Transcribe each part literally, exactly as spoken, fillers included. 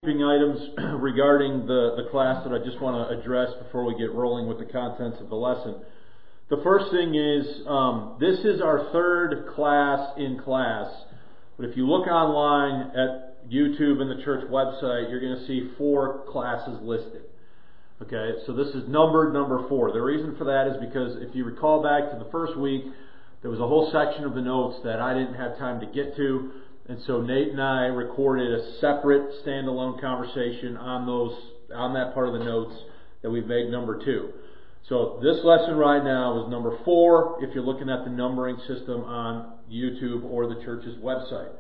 housekeeping items regarding the, the class that I just want to address before we get rolling with the contents of the lesson. The first thing is, um, this is our third class in class, but if you look online at YouTube and the church website, you're going to see four classes listed. Okay, so this is numbered number four. The reason for that is because if you recall back to the first week, there was a whole section of the notes that I didn't have time to get to, and so Nate and I recorded a separate standalone conversation on those on that part of the notes that we've made number two. So this lesson right now is number four if you're looking at the numbering system on YouTube or the church's website.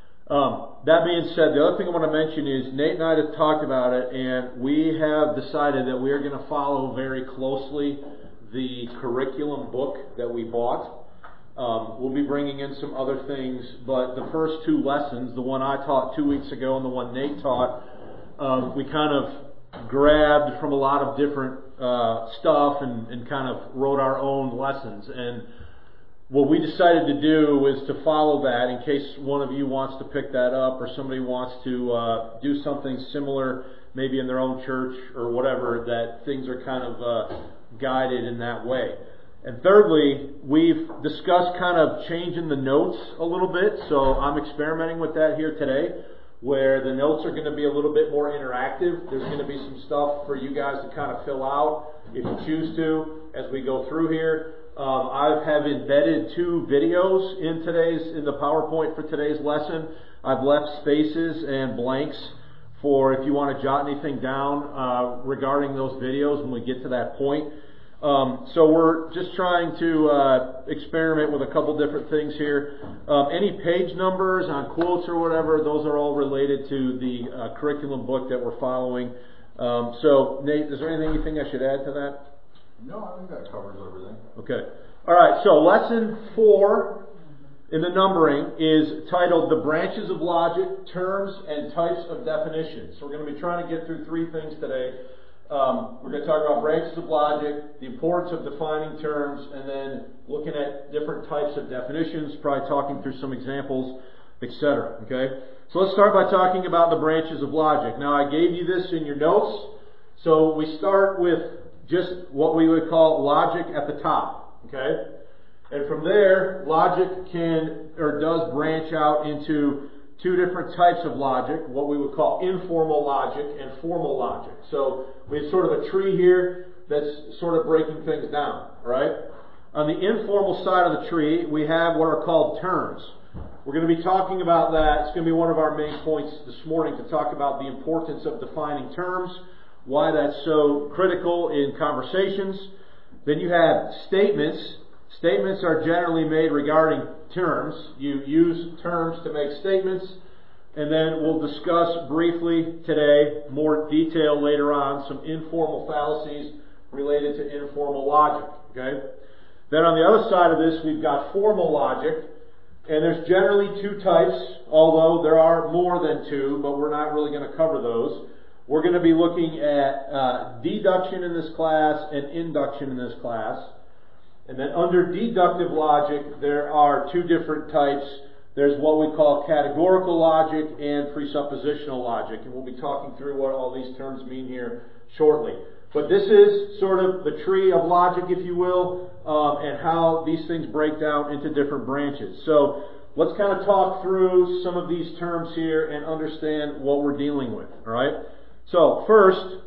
Um, that being said, the other thing I want to mention is Nate and I have talked about it, and we have decided that we are going to follow very closely the curriculum book that we bought. Um, we'll be bringing in some other things, but the first two lessons, the one I taught two weeks ago and the one Nate taught, um, we kind of grabbed from a lot of different uh, stuff and, and kind of wrote our own lessons. And what we decided to do is to follow that in case one of you wants to pick that up or somebody wants to uh, do something similar, maybe in their own church or whatever, that things are kind of uh, guided in that way. And thirdly, we've discussed kind of changing the notes a little bit, so I'm experimenting with that here today, where the notes are going to be a little bit more interactive. There's going to be some stuff for you guys to kind of fill out if you choose to as we go through here. Um, I have embedded two videos in today's in the PowerPoint for today's lesson. I've left spaces and blanks for if you want to jot anything down uh, regarding those videos when we get to that point. Um, so we're just trying to uh, experiment with a couple different things here. Um, any page numbers on quotes or whatever, those are all related to the uh, curriculum book that we're following. Um, so Nate, is there anything you think I should add to that? No, I think that covers everything. Okay. All right, so lesson four in the numbering is titled The Branches of Logic, Terms and Types of Definitions. So we're going to be trying to get through three things today. Um, we're going to talk about branches of logic, the importance of defining terms, and then looking at different types of definitions, probably talking through some examples, et cetera. Okay? So let's start by talking about the branches of logic. Now, I gave you this in your notes, so we start with just what we would call logic at the top. Okay? And from there, logic can or does branch out into two different types of logic, what we would call informal logic and formal logic. So we have sort of a tree here that's sort of breaking things down, right? On the informal side of the tree, we have what are called terms. We're going to be talking about that. It's going to be one of our main points this morning to talk about the importance of defining terms, why that's so critical in conversations. Then you have statements. Statements are generally made regarding terms. You use terms to make statements, and then we'll discuss briefly today, more detail later on, some informal fallacies related to informal logic. Okay? Then on the other side of this, we've got formal logic, and there's generally two types, although there are more than two, but we're not really going to cover those. We're going to be looking at uh, deduction in this class and induction in this class. And then under deductive logic, there are two different types. There's what we call categorical logic and presuppositional logic. And we'll be talking through what all these terms mean here shortly. But this is sort of the tree of logic, if you will, um, and how these things break down into different branches. So let's kind of talk through some of these terms here and understand what we're dealing with. All right? So first,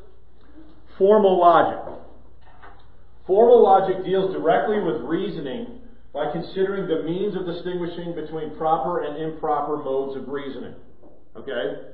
formal logic. Formal logic deals directly with reasoning by considering the means of distinguishing between proper and improper modes of reasoning. Okay?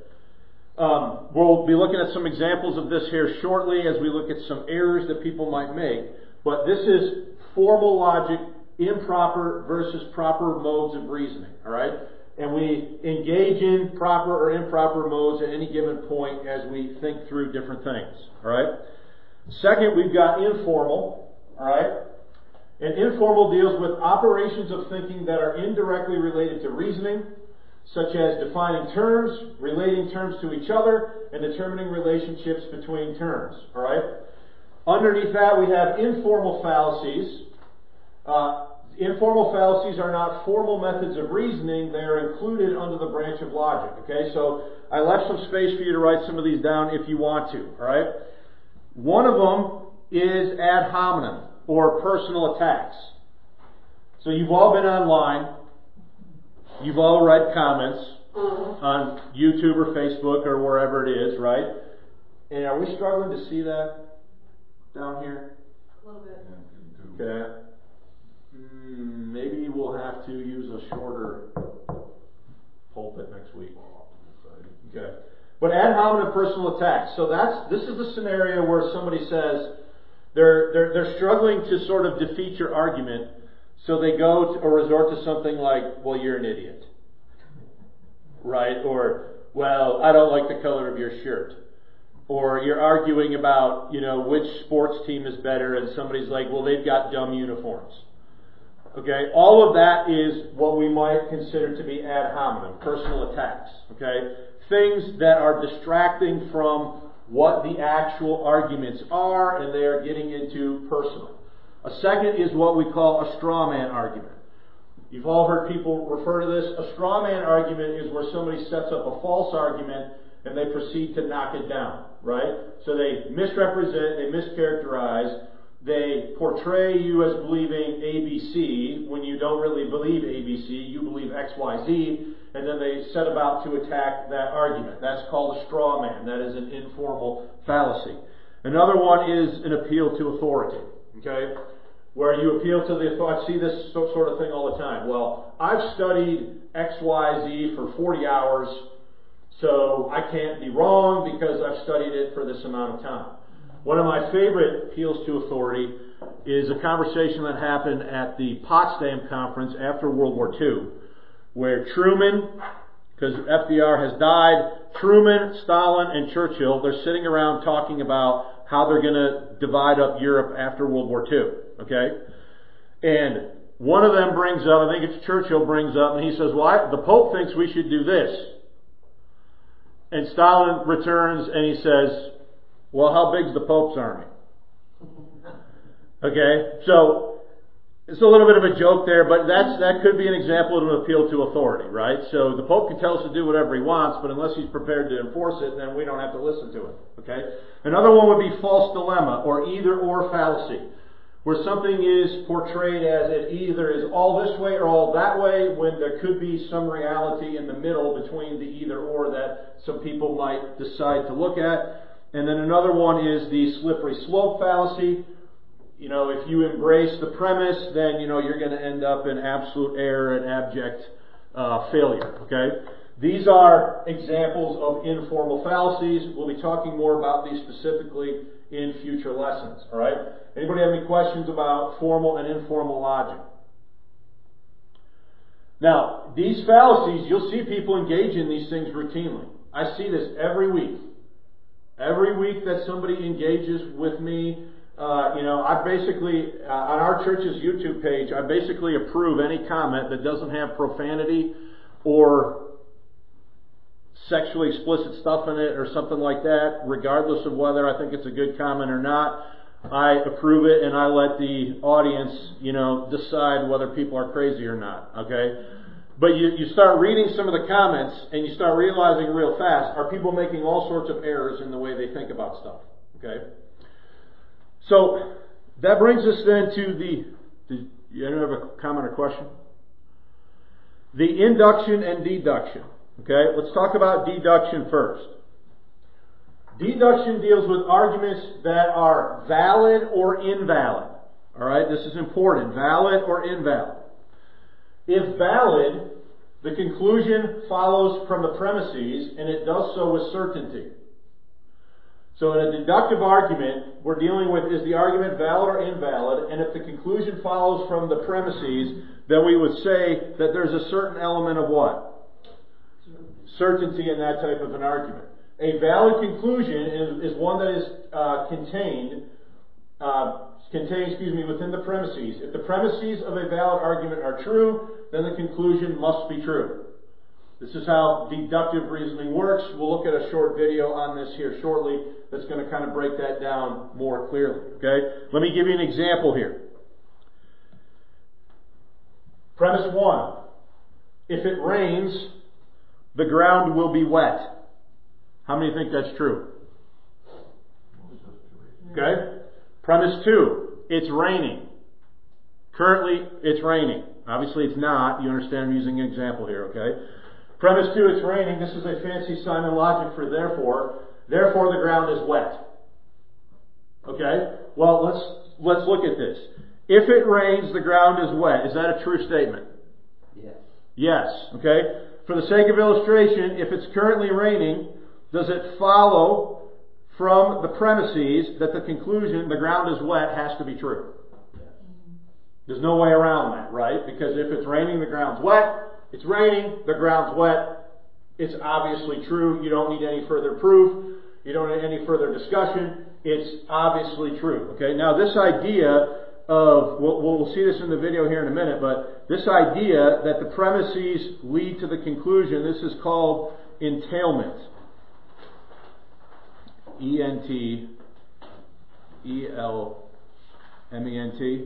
Um, we'll be looking at some examples of this here shortly as we look at some errors that people might make. But this is formal logic, improper versus proper modes of reasoning. All right? And we engage in proper or improper modes at any given point as we think through different things. All right? Second, we've got informal, all right? And informal deals with operations of thinking that are indirectly related to reasoning, such as defining terms, relating terms to each other, and determining relationships between terms, all right? Underneath that, we have informal fallacies. Uh, informal fallacies are not formal methods of reasoning. They are included under the branch of logic. Okay, so I left some space for you to write some of these down if you want to. All right. One of them is ad hominem, or personal attacks. So you've all been online. You've all read comments on YouTube or Facebook or wherever it is, right? And are we struggling to see that down here? A little bit. Okay. Mm, maybe we'll have to use a shorter pulpit next week. Okay. But ad hominem personal attacks. So that's this is the scenario where somebody says they're they're they're struggling to sort of defeat your argument, so they go to, or resort to something like, "Well, you're an idiot," right? Or, "Well, I don't like the color of your shirt." Or you're arguing about, you know, which sports team is better, and somebody's like, "Well, they've got dumb uniforms." Okay, all of that is what we might consider to be ad hominem, personal attacks. Okay, things that are distracting from what the actual arguments are, and they are getting into personal. A second is what we call a straw man argument. You've all heard people refer to this. A straw man argument is where somebody sets up a false argument and they proceed to knock it down, right? So they misrepresent, they mischaracterize, they portray you as believing A B C when you don't really believe A B C, you believe X Y Z, and then they set about to attack that argument. That's called a straw man. That is an informal fallacy. Another one is an appeal to authority, okay? Where you appeal to the authority. I see this sort of thing all the time. Well, I've studied X Y Z for forty hours, so I can't be wrong because I've studied it for this amount of time. One of my favorite appeals to authority is a conversation that happened at the Potsdam Conference after World War Two, where Truman, because F D R has died, Truman, Stalin, and Churchill, they're sitting around talking about how they're going to divide up Europe after World War Two. Okay? And one of them brings up, I think it's Churchill brings up, and he says, "Well, I, the Pope thinks we should do this." And Stalin returns and he says, "Well, how big's the Pope's army?" Okay? So, it's a little bit of a joke there, but that's that could be an example of an appeal to authority, right? So the Pope can tell us to do whatever he wants, but unless he's prepared to enforce it, then we don't have to listen to it. Okay? Another one would be false dilemma, or either or fallacy, where something is portrayed as it either is all this way or all that way, when there could be some reality in the middle between the either or that some people might decide to look at. And then another one is the slippery slope fallacy. You know, if you embrace the premise, then, you know, you're going to end up in absolute error and abject uh, failure. Okay? These are examples of informal fallacies. We'll be talking more about these specifically in future lessons. All right? Anybody have any questions about formal and informal logic? Now, these fallacies, you'll see people engage in these things routinely. I see this every week. Every week that somebody engages with me, uh, you know, I basically, uh, on our church's YouTube page, I basically approve any comment that doesn't have profanity or sexually explicit stuff in it or something like that, regardless of whether I think it's a good comment or not. I approve it and I let the audience, you know, decide whether people are crazy or not, okay? But you, you start reading some of the comments and you start realizing real fast, are people making all sorts of errors in the way they think about stuff, okay? So, that brings us then to the, did you have a comment or question? The induction and deduction, okay? Let's talk about deduction first. Deduction deals with arguments that are valid or invalid. Alright, this is important. Valid or invalid. If valid, the conclusion follows from the premises, and it does so with certainty. So in a deductive argument, we're dealing with, is the argument valid or invalid? And if the conclusion follows from the premises, then we would say that there's a certain element of what? Certainty in that type of an argument. A valid conclusion is, is one that is uh, contained, uh, contained, excuse me, within the premises. If the premises of a valid argument are true, then the conclusion must be true. This is how deductive reasoning works. We'll look at a short video on this here shortly that's going to kind of break that down more clearly. Okay? Let me give you an example here. Premise one. If it rains, the ground will be wet. How many think that's true? Okay. Premise two. It's raining. Currently, it's raining. Obviously, it's not. You understand I'm using an example here, okay? Premise two, it's raining. This is a fancy Simon logic for therefore. Therefore, the ground is wet. Okay? Well, let's let's look at this. If it rains, the ground is wet. Is that a true statement? Yes. Yes. Okay? For the sake of illustration, if it's currently raining, does it follow from the premises that the conclusion, the ground is wet, has to be true? Yes. There's no way around that, right? Because if it's raining, the ground's wet. It's raining, the ground's wet. It's obviously true. You don't need any further proof. You don't need any further discussion. It's obviously true. Okay, now this idea of, we'll, we'll see this in the video here in a minute, but this idea that the premises lead to the conclusion, this is called entailment. E N T E L M E N T.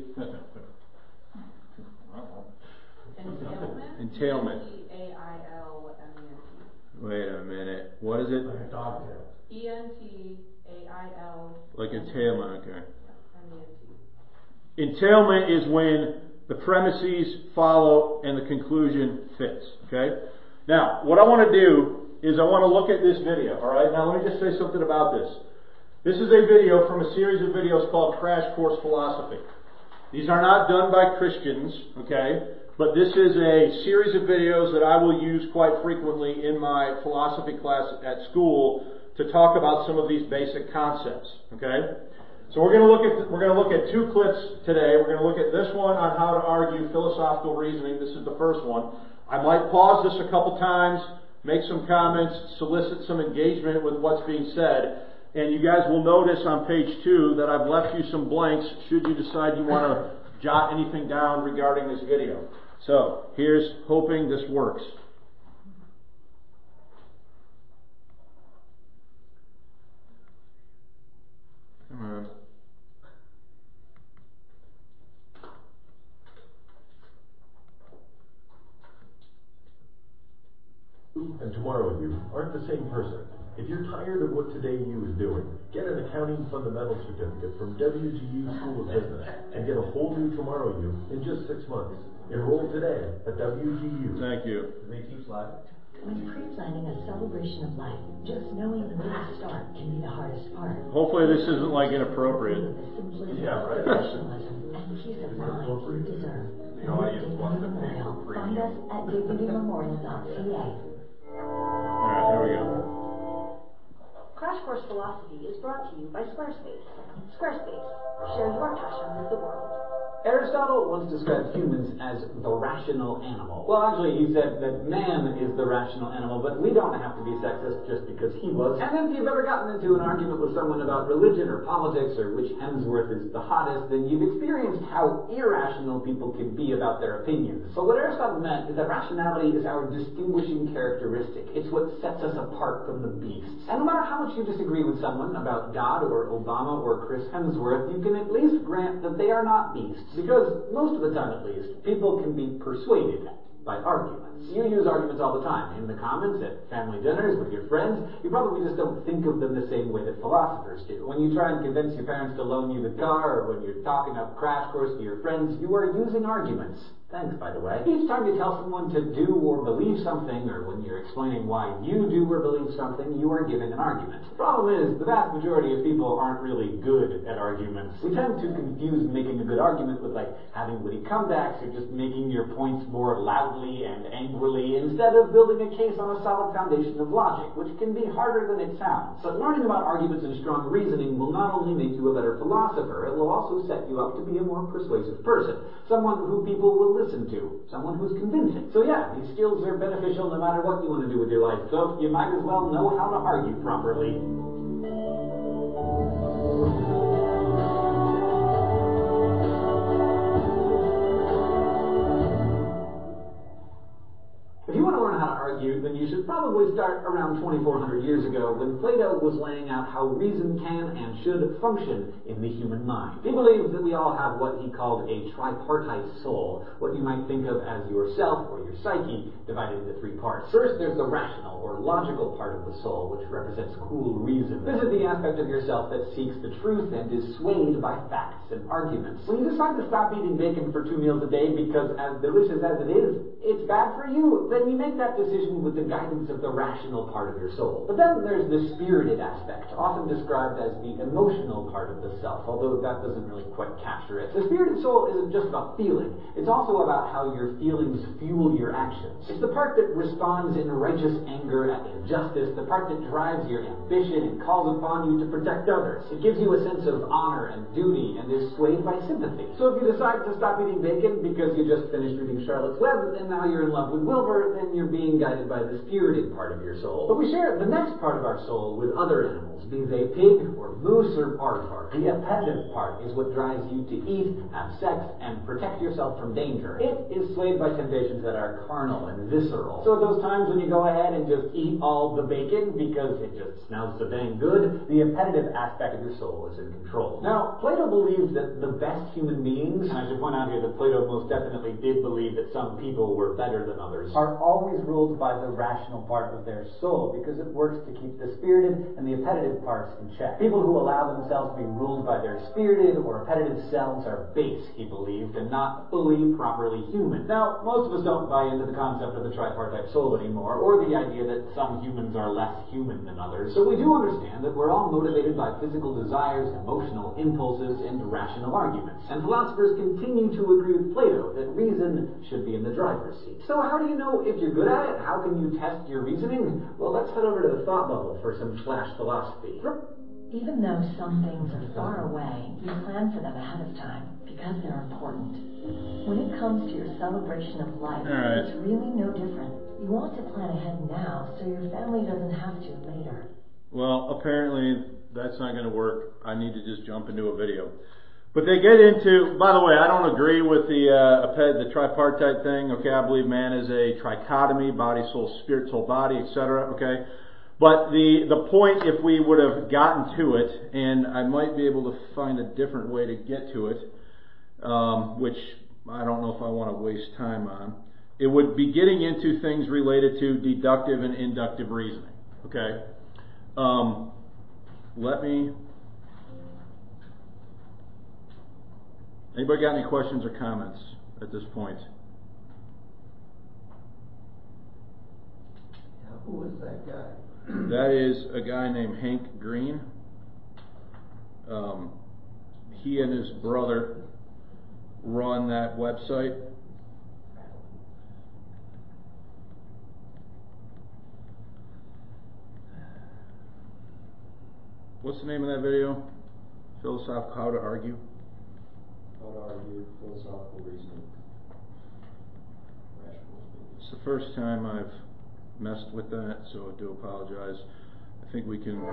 Entailment? Entailment. E A I L M E N T. Wait a minute. What is it? Like a dogtail. E N T A I L. Like entailment, okay. M E N T. Entailment is when the premises follow and the conclusion fits. Okay? Now, what I want to do is I want to look at this video. Alright? Now let me just say something about this. This is a video from a series of videos called Crash Course Philosophy. These are not done by Christians, okay? But this is a series of videos that I will use quite frequently in my philosophy class at school to talk about some of these basic concepts, okay? So we're going to look at we're going to look at two clips today. We're going to look at this one on how to argue philosophical reasoning. This is the first one. I might pause this a couple times, make some comments, solicit some engagement with what's being said. And you guys will notice on page two that I've left you some blanks should you decide you want to jot anything down regarding this video. So, here's hoping this works. Come on. And tomorrow you aren't the same person. If you're tired of what today you is doing, get an accounting fundamentals certificate from W G U School of Business and get a whole new tomorrow you in just six months. Enroll today at W G U. Thank you. Do they teach live? When pre-planning a celebration of life, just knowing the way to start can be the hardest part. Hopefully this isn't like inappropriate. The simplicity, Yeah, right. professionalism, and peace of mind you deserve. You know, I just want to pay Memorial. for Find us at dignity memorial dot c a. Alright, here we go. Crash Course Philosophy is brought to you by Squarespace. Squarespace. Share your passion with the world. Aristotle once described humans as the rational animal. Well, actually, he said that man is the rational animal, but we don't have to be sexist just because he was. And if you've ever gotten into an argument with someone about religion or politics or which Hemsworth is the hottest, then you've experienced how irrational people can be about their opinions. But what Aristotle meant is that rationality is our distinguishing characteristic. It's what sets us apart from the beasts. And no matter how much you disagree with someone about God or Obama or Chris Hemsworth, you can at least grant that they are not beasts. Because most of the time, at least, people can be persuaded by arguments. You use arguments all the time. In the comments, at family dinners, with your friends. You probably just don't think of them the same way that philosophers do. When you try and convince your parents to loan you the car, or when you're talking up Crash Course to your friends, you are using arguments. Thanks, by the way. Each time you tell someone to do or believe something, or when you're explaining why you do or believe something, you are giving an argument. The problem is, the vast majority of people aren't really good at arguments. We tend to confuse making a good argument with, like, having witty comebacks, or just making your points more loudly and angrily, instead of building a case on a solid foundation of logic, which can be harder than it sounds. So learning about arguments and strong reasoning will not only make you a better philosopher, it will also set you up to be a more persuasive person. Someone who people will listen to. Someone who's convincing. So yeah, these skills are beneficial no matter what you want to do with your life. So you might as well know how to argue properly. If you want to learn how to argue, then you should probably start start around twenty-four hundred years ago when Plato was laying out how reason can and should function in the human mind. He believed that we all have what he called a tripartite soul, what you might think of as yourself or your psyche divided into three parts. First, there's the rational or logical part of the soul, which represents cool reason. This is the aspect of yourself that seeks the truth and is swayed by facts and arguments. When you decide to stop eating bacon for two meals a day because, as delicious as it is, it's bad for you, then you make that decision with the guidance of the rational part of your soul. But then there's the spirited aspect, often described as the emotional part of the self, although that doesn't really quite capture it. The spirited soul isn't just about feeling. It's also about how your feelings fuel your actions. It's the part that responds in righteous anger at injustice, the part that drives your ambition and calls upon you to protect others. It gives you a sense of honor and duty and is swayed by sympathy. So if you decide to stop eating bacon because you just finished reading Charlotte's Web and now you're in love with Wilbur, then you're being guided by the spirited part of your soul. But we share the next part of our soul with other animals, be they pig or moose or aardvark. The appetitive part is what drives you to eat, have sex, and protect yourself from danger. It is swayed by temptations that are carnal and visceral. So at those times when you go ahead and just eat all the bacon because it just smells so dang good, the appetitive aspect of your soul is in control. Now, Plato believed that the best human beings, and I should point out here that Plato most definitely did believe that some people were better than others, are always ruled by the rational part of their soul because it works to keep the spirited and the appetitive parts in check. People who allow themselves to be ruled by their spirited or appetitive selves are base, he believed, and not fully, properly human. Now, most of us don't buy into the concept of the tripartite soul anymore, or the idea that some humans are less human than others, so we do understand that we're all motivated by physical desires, emotional impulses, and rational arguments. And philosophers continue to agree with Plato that reason should be in the driver's seat. So how do you know if you're good at it? How can you test your reasoning? Well, let's head over to the thought bubble for some flash philosophy. Even though some things are far away, you plan for them ahead of time because they're important. When it comes to your celebration of life, right. It's really no different. You want to plan ahead now so your family doesn't have to later. Well, apparently that's not going to work. I need to just jump into a video. But they get into, by the way, I don't agree with the uh, the tripartite thing. Okay, I believe man is a trichotomy, body, soul, spirit, soul, body, et cetera. Okay, but the the point, if we would have gotten to it, and I might be able to find a different way to get to it, um, which I don't know if I want to waste time on. It would be getting into things related to deductive and inductive reasoning. Okay, um, let me. Anybody got any questions or comments at this point? Now, who is that guy? That is a guy named Hank Green. Um, he and his brother run that website. What's the name of that video? Philosophical How to Argue. How to argue philosophical reasoning. Rational speaking. It's the first time I've messed with that, so I do apologize. I think we can,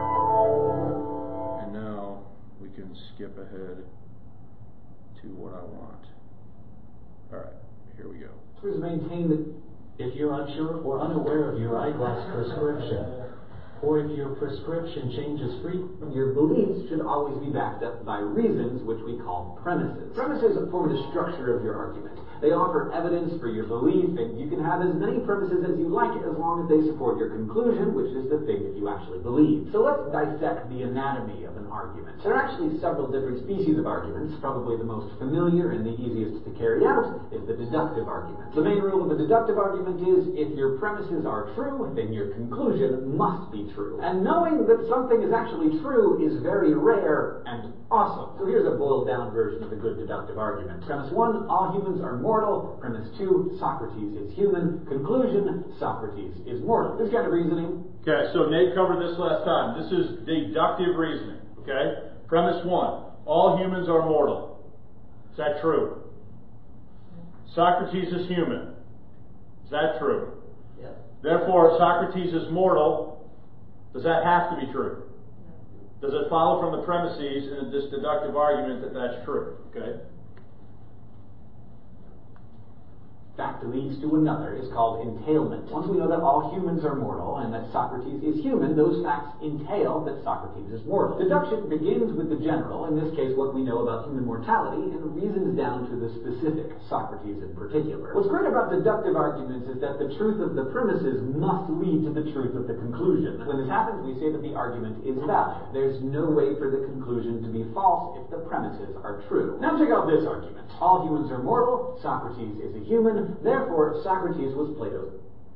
and now we can skip ahead to what I want. Alright, here we go. Philosophers maintain that if you're unsure or unaware of your eyeglass prescription, or if your prescription changes frequently, your beliefs should always be backed up by reasons, which we call premises. Premises form the structure of your argument. They offer evidence for your belief, and you can have as many premises as you like as long as they support your conclusion, which is the thing that you actually believe. So let's dissect the anatomy of an argument. There are actually several different species of arguments. Probably the most familiar and the easiest to carry out is the deductive argument. The main rule of a deductive argument is if your premises are true, then your conclusion must be true. And knowing that something is actually true is very rare and awesome. So here's a boiled down version of a good deductive argument. Premise one, all humans are mortal. Premise two, Socrates is human. Conclusion, Socrates is mortal. This kind of reasoning. Okay, so Nate covered this last time. This is deductive reasoning. Okay? Premise one, all humans are mortal. Is that true? Socrates is human. Is that true? Yes. Therefore, Socrates is mortal. Does that have to be true? Does it follow from the premises in this deductive argument that that's true? Okay. fact leads to another is called entailment. Once we know that all humans are mortal and that Socrates is human, those facts entail that Socrates is mortal. Deduction begins with the general, in this case what we know about human mortality, and reasons down to the specific, Socrates in particular. What's great about deductive arguments is that the truth of the premises must lead to the truth of the conclusion. When this happens, we say that the argument is valid. There's no way for the conclusion to be false if the premises are true. Now check out this argument. All humans are mortal, Socrates is a human, therefore Socrates was Plato's.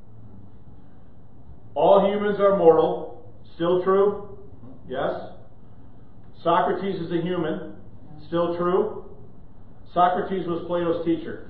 All humans are mortal. Still true? Yes. Socrates is a human. Still true? Socrates was Plato's teacher.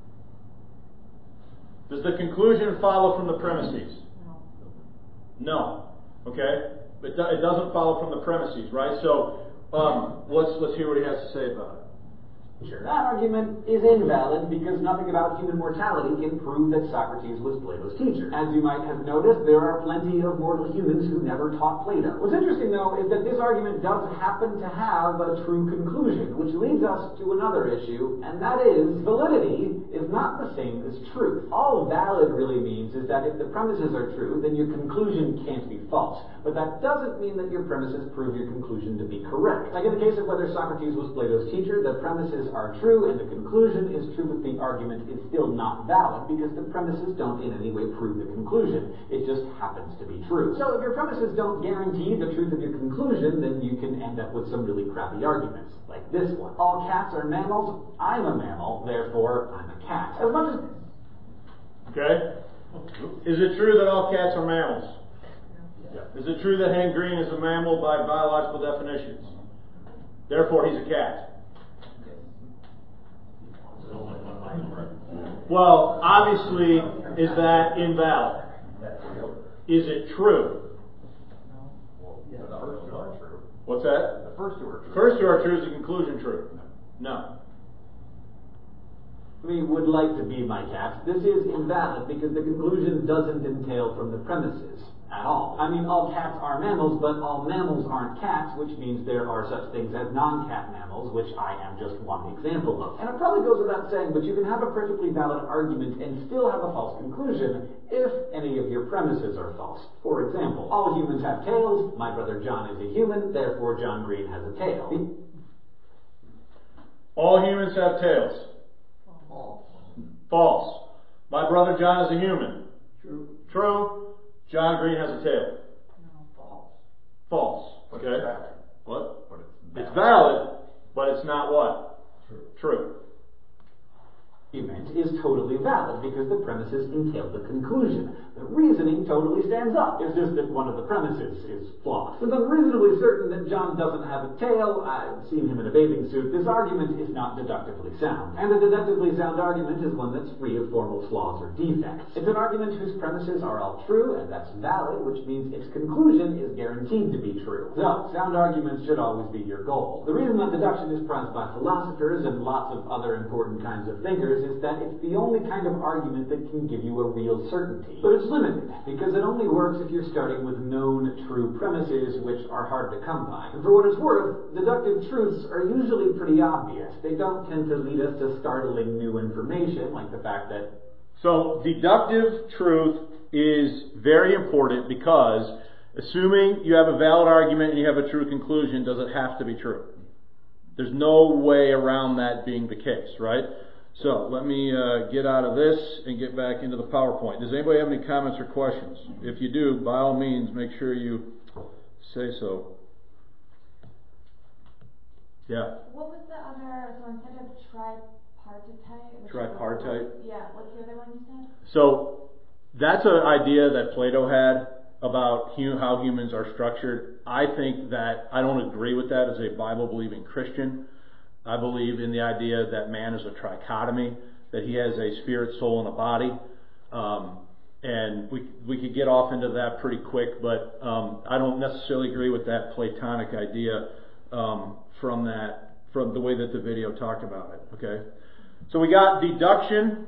Does the conclusion follow from the premises? No. Okay? It, do, it doesn't follow from the premises, right? So um, let's let's hear what he has to say about it. Sure. That argument is invalid because nothing about human mortality can prove that Socrates was Plato's teacher. As you might have noticed, there are plenty of mortal humans who never taught Plato. What's interesting, though, is that this argument does happen to have a true conclusion, which leads us to another issue, and that is validity is not the same as truth. All valid really means is that if the premises are true, then your conclusion can't be false. But that doesn't mean that your premises prove your conclusion to be correct. Like in the case of whether Socrates was Plato's teacher, the premises are true and the conclusion is true, but the argument is still not valid because the premises don't in any way prove the conclusion. It just happens to be true. So if your premises don't guarantee the truth of your conclusion, then you can end up with some really crappy arguments, like this one. All cats are mammals, I'm a mammal, therefore I'm a cat. As much as... Okay? Is it true that all cats are mammals? Yeah. Is it true that Hank Green is a mammal by biological definitions? Therefore he's a cat. Well, obviously, is that invalid? Is it true? The first two are true. What's that? The first two are true. First two are true. Is the conclusion true? No. We would like to be my cat. This is invalid because the conclusion doesn't entail from the premises at all. I mean, all cats are mammals, but all mammals aren't cats, which means there are such things as non-cat mammals, which I am just one example of. And it probably goes without saying, but you can have a perfectly valid argument and still have a false conclusion if any of your premises are false. For example, all humans have tails, my brother John is a human, therefore John Green has a tail. All humans have tails. False. False. My brother John is a human. True. True. John Green has a tail. No. False. False. But Okay. it's valid. What? But it's It's valid, but it's not what? True. True. Argument is totally valid because the premises entail the conclusion. The reasoning totally stands up. It's just that one of the premises is flawed. Since I'm reasonably certain that John doesn't have a tail, I've seen him in a bathing suit, this argument is not deductively sound. And a deductively sound argument is one that's free of formal flaws or defects. It's an argument whose premises are all true, and that's valid, which means its conclusion is guaranteed to be true. So, sound arguments should always be your goal. The reason that deduction is prized by philosophers and lots of other important kinds of thinkers is that it's the only kind of argument that can give you a real certainty. But it's limited, because it only works if you're starting with known true premises, which are hard to come by. And for what it's worth, deductive truths are usually pretty obvious. They don't tend to lead us to startling new information, like the fact that... So, deductive truth is very important because, assuming you have a valid argument and you have a true conclusion, does it have to be true? There's no way around that being the case, right? So, let me uh, get out of this and get back into the PowerPoint. Does anybody have any comments or questions? If you do, by all means, make sure you say so. Yeah? What was the other, so instead of tripartite? Tripartite? Yeah, what's the other one you said? So, that's an idea that Plato had about hu- how humans are structured. I think that, I don't agree with that as a Bible-believing Christian. I believe in the idea that man is a trichotomy, that he has a spirit, soul, and a body. Um, and we we could get off into that pretty quick, but um, I don't necessarily agree with that Platonic idea um, from that from the way that the video talked about it. Okay, so we got deduction.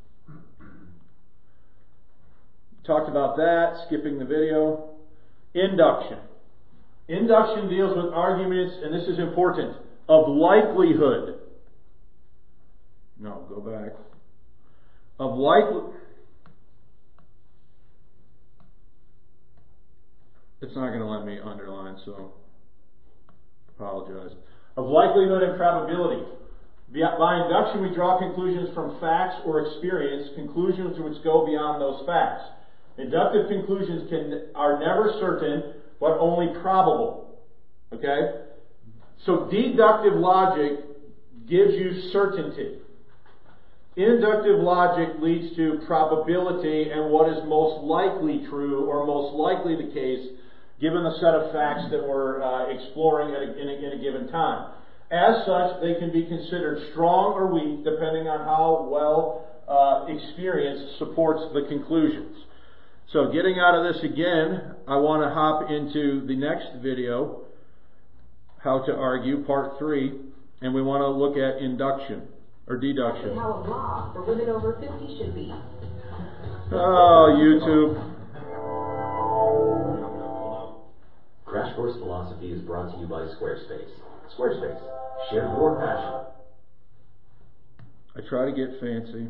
Talked about that. Skipping the video. Induction. Induction deals with arguments, and this is important, of likelihood. No, go back. of likely... It's not going to let me underline, so apologize. Of likelihood and probability. By induction, we draw conclusions from facts or experience, conclusions which go beyond those facts. Inductive conclusions can are never certain, but only probable. Okay? So deductive logic gives you certainty. Inductive logic leads to probability and what is most likely true or most likely the case given the set of facts that we're uh, exploring at a, in, a, in a given time. As such, they can be considered strong or weak depending on how well uh, experience supports the conclusions. So getting out of this again, I want to hop into the next video, How to Argue, Part three, and we want to look at induction, or deduction. How a law for women over fifty should be. Oh, YouTube. Crash Course Philosophy is brought to you by Squarespace. Squarespace, share your passion. I try to get fancy.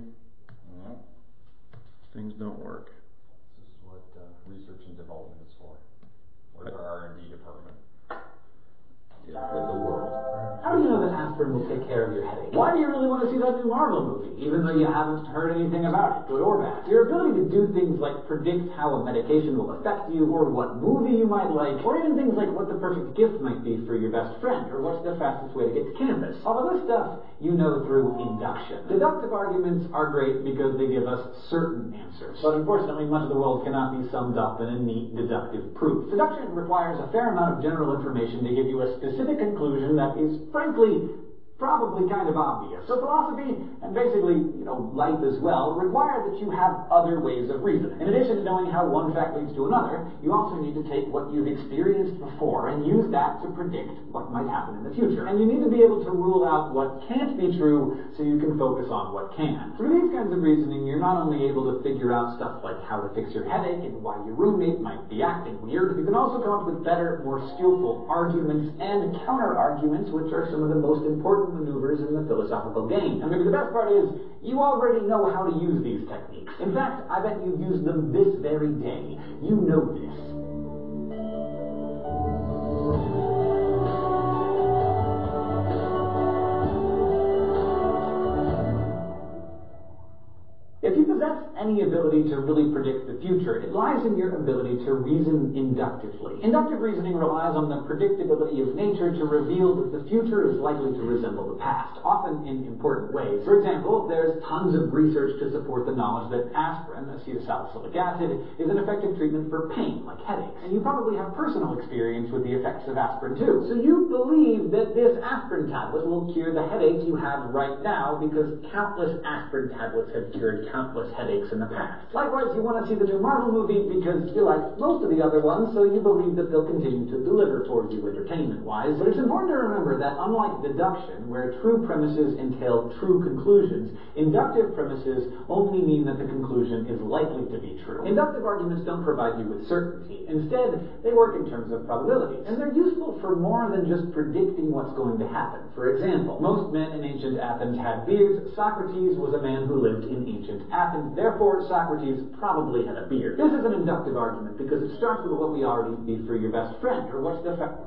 Things don't work. This is what uh, research and development is for. Where's our R and D department? Yeah, with the world. How do you know that aspirin will take care of your headache? Why do you really want to see that new Marvel movie, even though you haven't heard anything about it, good or bad? Your ability to do things like predict how a medication will affect you, or what movie you might like, or even things like what the perfect gift might be for your best friend, or what's the fastest way to get to campus. All of this stuff you know through induction. Deductive arguments are great because they give us certain answers. But unfortunately, much of the world cannot be summed up in a neat deductive proof. Deduction requires a fair amount of general information to give you a specific conclusion that is, frankly, probably kind of obvious. So philosophy, and basically, you know, life as well, require that you have other ways of reasoning. In addition to knowing how one fact leads to another, you also need to take what you've experienced before and use that to predict what might happen in the future. And you need to be able to rule out what can't be true so you can focus on what can. Through these kinds of reasoning, you're not only able to figure out stuff like how to fix your headache and why your roommate might be acting weird, you can also come up with better, more skillful arguments and counter-arguments, which are some of the most important maneuvers in the philosophical game. And maybe the best part is, you already know how to use these techniques. In fact, I bet you've used them this very day. You know this. If you possess any ability to really predict the future, it lies in your ability to reason inductively. Inductive reasoning relies on the predictability of nature to reveal that the future is likely to resemble the past, often in important ways. For example, there's tons of research to support the knowledge that aspirin, acetylsalicylic acid, is an effective treatment for pain, like headaches. And you probably have personal experience with the effects of aspirin too. So you believe that this aspirin tablet will cure the headaches you have right now because countless aspirin tablets have cured countless headaches in the past. Likewise, you want to see the new Marvel movie because you like most of the other ones, so you believe that they'll continue to deliver towards you entertainment-wise. But it's important to remember that unlike deduction, where true premises entail true conclusions, inductive premises only mean that the conclusion is likely to be true. Inductive arguments don't provide you with certainty. Instead, they work in terms of probabilities. And they're useful for more than just predicting what's going to happen. For example, most men in ancient Athens had beards. Socrates was a man who lived in ancient Athens. Therefore, Socrates probably had a beard. This is an inductive argument because it starts with what we already be for your best friend, or what's the fact.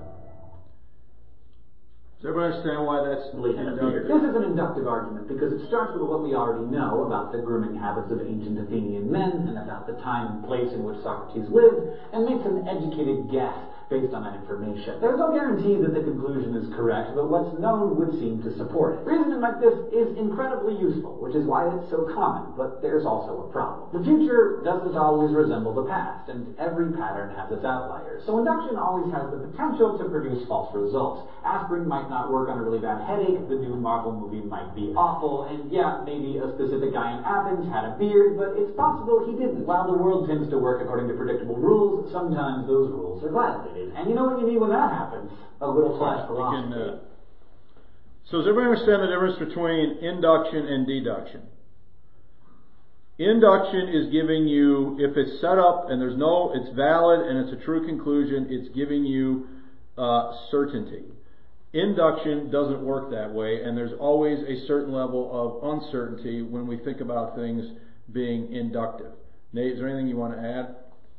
Does everybody understand why that's inductive? This is an inductive argument because it starts with what we already know about the grooming habits of ancient Athenian men and about the time and place in which Socrates lived, and makes an educated guess based on that information. There's no guarantee that the conclusion is correct, but what's known would seem to support it. Reasoning like this is incredibly useful, which is why it's so common, but there's also a problem. The future doesn't always resemble the past, and every pattern has its outliers. So induction always has the potential to produce false results. Aspirin might not work on a really bad headache, the new Marvel movie might be awful, and yeah, maybe a specific guy in Athens had a beard, but it's possible he didn't. While the world tends to work according to predictable rules, sometimes those rules are violated. And you know what you need when that happens? A little flash philosophy. Can, uh, so does everybody understand the difference between induction and deduction? Induction is giving you, if it's set up and there's no, it's valid and it's a true conclusion, it's giving you uh, certainty. Induction doesn't work that way, and there's always a certain level of uncertainty when we think about things being inductive. Nate, is there anything you want to add?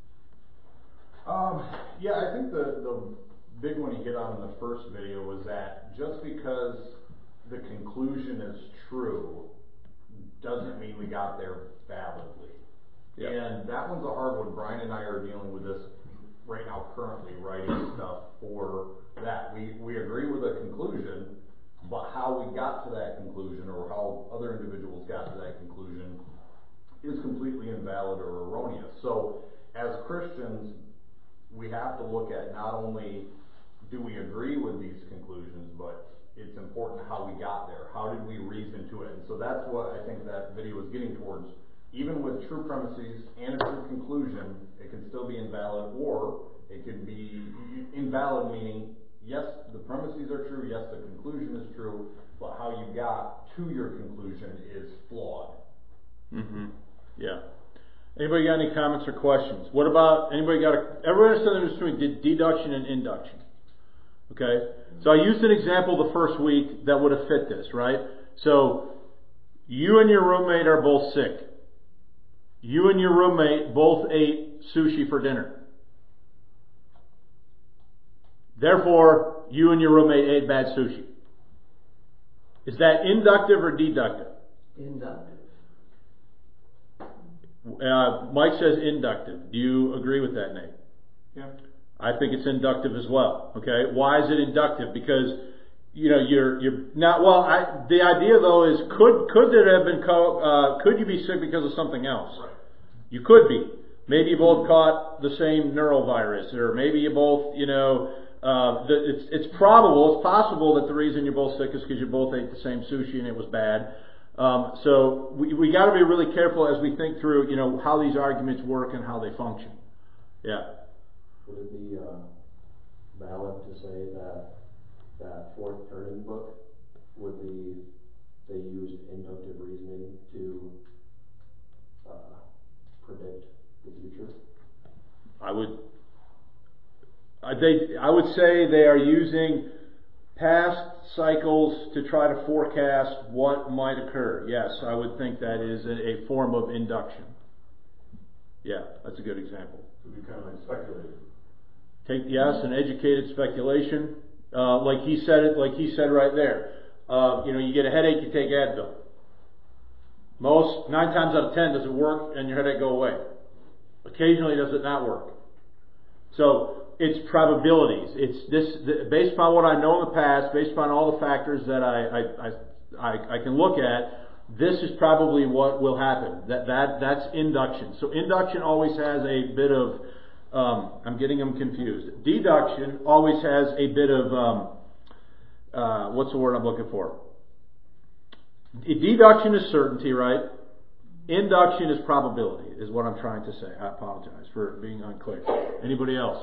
Um, yeah, I think the, the big one he hit on in the first video was that just because the conclusion is true doesn't mean we got there validly. Yep. And that one's a hard one. Brian and I are dealing with this right now currently, writing stuff for that. We, we agree with the conclusion, but how we got to that conclusion or how other individuals got to that conclusion is completely invalid or erroneous. So as Christians, we have to look at not only do we agree with these conclusions, but it's important how we got there. How did we reason to it? And so that's what I think that video was getting towards. Even with true premises and a true conclusion, it can still be invalid, or it can be invalid, meaning yes, the premises are true, yes, the conclusion is true, but how you got to your conclusion is flawed. Mm-hmm. Yeah. Anybody got any comments or questions? What about, anybody got a, everyone understand the difference between deduction and induction? Okay? So I used an example the first week that would have fit this, right? So, you and your roommate are both sick. You and your roommate both ate sushi for dinner. Therefore, you and your roommate ate bad sushi. Is that inductive or deductive? Inductive. Uh, Mike says inductive. Do you agree with that, Nate? Yeah. I think it's inductive as well. Okay. Why is it inductive? Because you know you're you're not well. I, the idea though is could could there have been co- uh, could you be sick because of something else? Right. You could be. Maybe you both caught the same neurovirus, or maybe you both you know. Uh, the, it's it's probable, it's possible that the reason you're both sick is because you both ate the same sushi and it was bad. Um, so we we got to be really careful as we think through, you know, how these arguments work and how they function. Yeah. Would it be uh, valid to say that that fourth turning book would be they used inductive reasoning to uh, predict the future? I would. I, they, I would say they are using past cycles to try to forecast what might occur. Yes, I would think that is a, a form of induction. Yeah, that's a good example. It would be kind of like speculating. Take yes, an educated speculation, uh, like he said it, like he said right there. Uh, you know, you get a headache, you take Advil. Most nine times out of ten, does it work and your headache go away? Occasionally, does it not work? So it's probabilities. It's this based upon what I know in the past, based upon all the factors that I I, I, I can look at. This is probably what will happen. That that that's induction. So induction always has a bit of um, I'm getting them confused. Deduction always has a bit of um, uh, what's the word I'm looking for? Deduction is certainty, right? Induction is probability, is what I'm trying to say. I apologize for being unclear. Anybody else?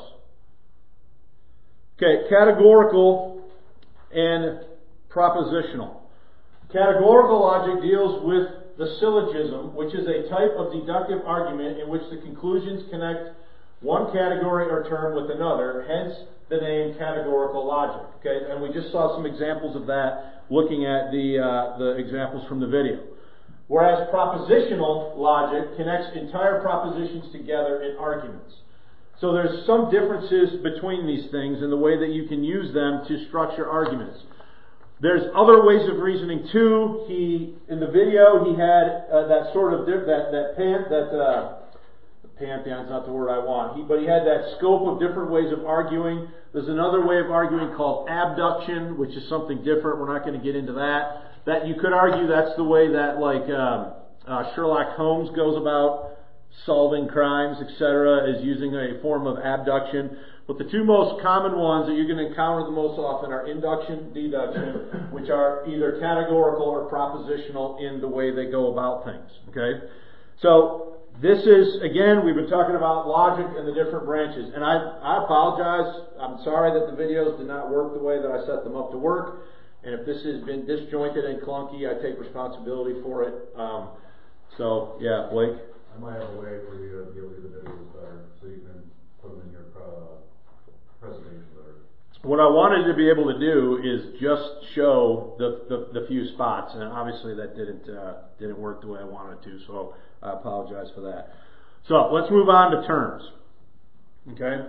Okay, categorical and propositional. Categorical logic deals with the syllogism, which is a type of deductive argument in which the conclusions connect one category or term with another, hence the name categorical logic. Okay, and we just saw some examples of that looking at the uh, the examples from the video. Whereas propositional logic connects entire propositions together in arguments. So there's some differences between these things in the way that you can use them to structure arguments. There's other ways of reasoning too. He in the video he had uh, that sort of diff- that that pan that uh, pantheon's not the word I want. He, but he had that scope of different ways of arguing. There's another way of arguing called abduction, which is something different. We're not going to get into that. That you could argue that's the way that like um, uh, Sherlock Holmes goes about solving crimes, et cetera, is using a form of abduction. But the two most common ones that you're going to encounter the most often are induction, deduction, which are either categorical or propositional in the way they go about things. Okay, so this is again we've been talking about logic and the different branches, and I I apologize. I'm sorry that the videos did not work the way that I set them up to work. And if this has been disjointed and clunky, I take responsibility for it. Um, so, yeah, Blake? I might have a way for you to be able to do the videos better, so you can put them in your uh, presentation better. what I wanted to be able to do is just show the, the, the few spots, and obviously that didn't uh, didn't work the way I wanted to, so I apologize for that. So let's move on to terms. Okay?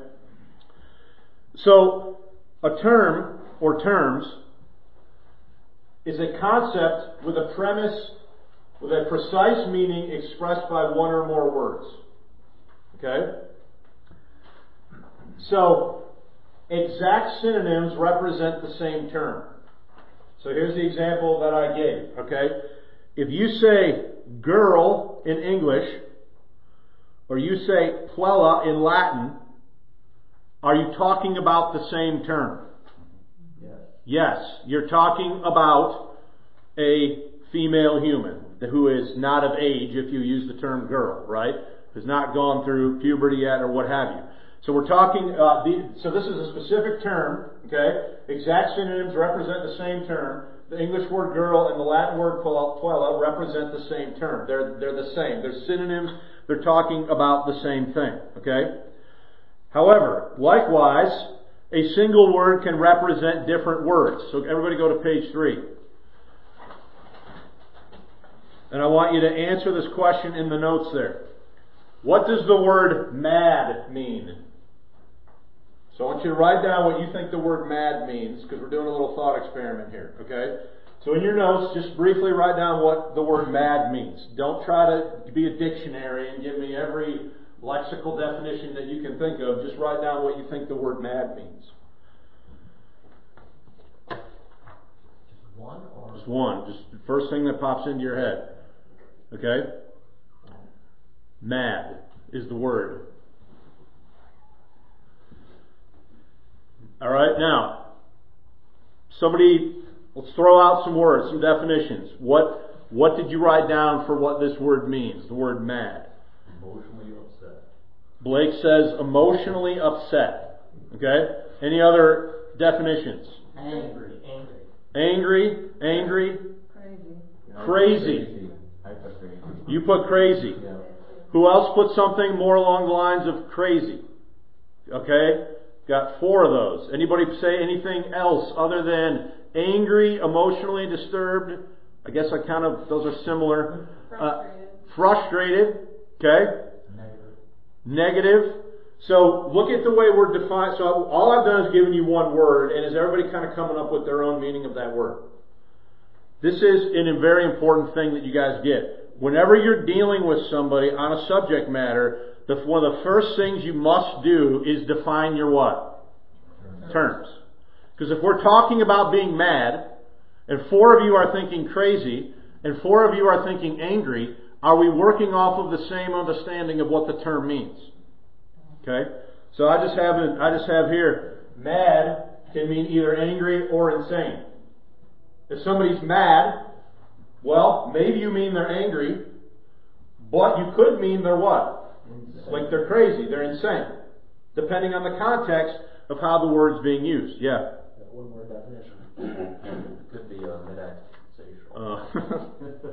So a term or terms is a concept with a premise with a precise meaning expressed by one or more words. Okay? So exact synonyms represent the same term. So here's the example that I gave. Okay? If you say girl in English, or you say puella in Latin, are you talking about the same term? Yes. Yes. You're talking about a female human who is not of age, if you use the term girl, right? Who's not gone through puberty yet or what have you. So we're talking, uh, the, so this is a specific term, okay? Exact synonyms represent the same term. The English word girl and the Latin word puella represent the same term. They're, they're the same. They're synonyms. They're talking about the same thing, okay? However, likewise, a single word can represent different words. So everybody go to page three. And I want you to answer this question in the notes there. What does the word mad mean? So I want you to write down what you think the word mad means, because we're doing a little thought experiment here, okay? So in your notes, just briefly write down what the word mad means. Don't try to be a dictionary and give me every lexical definition that you can think of. Just write down what you think the word mad means. One or Just one. Just the first thing that pops into your head. Okay? Mad is the word. Alright, now, somebody, let's throw out some words, some definitions. What, what did you write down for what this word means, the word mad? emotionally upset. Blake says emotionally upset. Okay? Any other definitions? Angry. Angry. Angry, angry, Crazy. crazy. I put crazy. You put crazy. Yeah. Who else put something more along the lines of crazy? Okay? Got four of those. Anybody say anything else other than angry, emotionally disturbed? I guess I kind of, those are similar. Frustrated. Uh, frustrated. Okay? Negative. Negative. So look at the way we're defined. So all I've done is given you one word, and is everybody kind of coming up with their own meaning of that word? This is a very important thing that you guys get. Whenever you're dealing with somebody on a subject matter, the, one of the first things you must do is define your what? Terms. Because if we're talking about being mad, and four of you are thinking crazy, and four of you are thinking angry, are we working off of the same understanding of what the term means? Okay? So I just have I just have here, mad can mean either angry or insane. If somebody's mad, well, maybe you mean they're angry, but you could mean they're what? Insane. Like they're crazy, they're insane. Depending on the context of how the word's being used. Yeah? One more definition. Could be a mid-act Uh,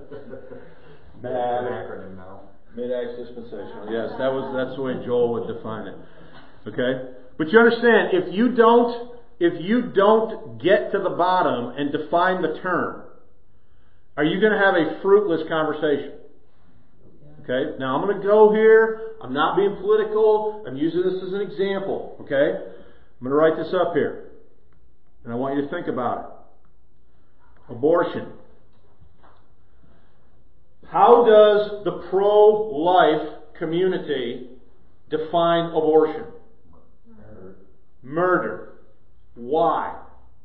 Mad. mad. Acronym now. Mid-act dispensational. Yes, that was that's the way Joel would define it. Okay? But you understand, if you don't if you don't get to the bottom and define the term, are you going to have a fruitless conversation? Okay? Now I'm going to go here. I'm not being political. I'm using this as an example. Okay? I'm going to write this up here. And I want you to think about it. Abortion. How does the pro-life community define abortion? Murder. Murder. Why?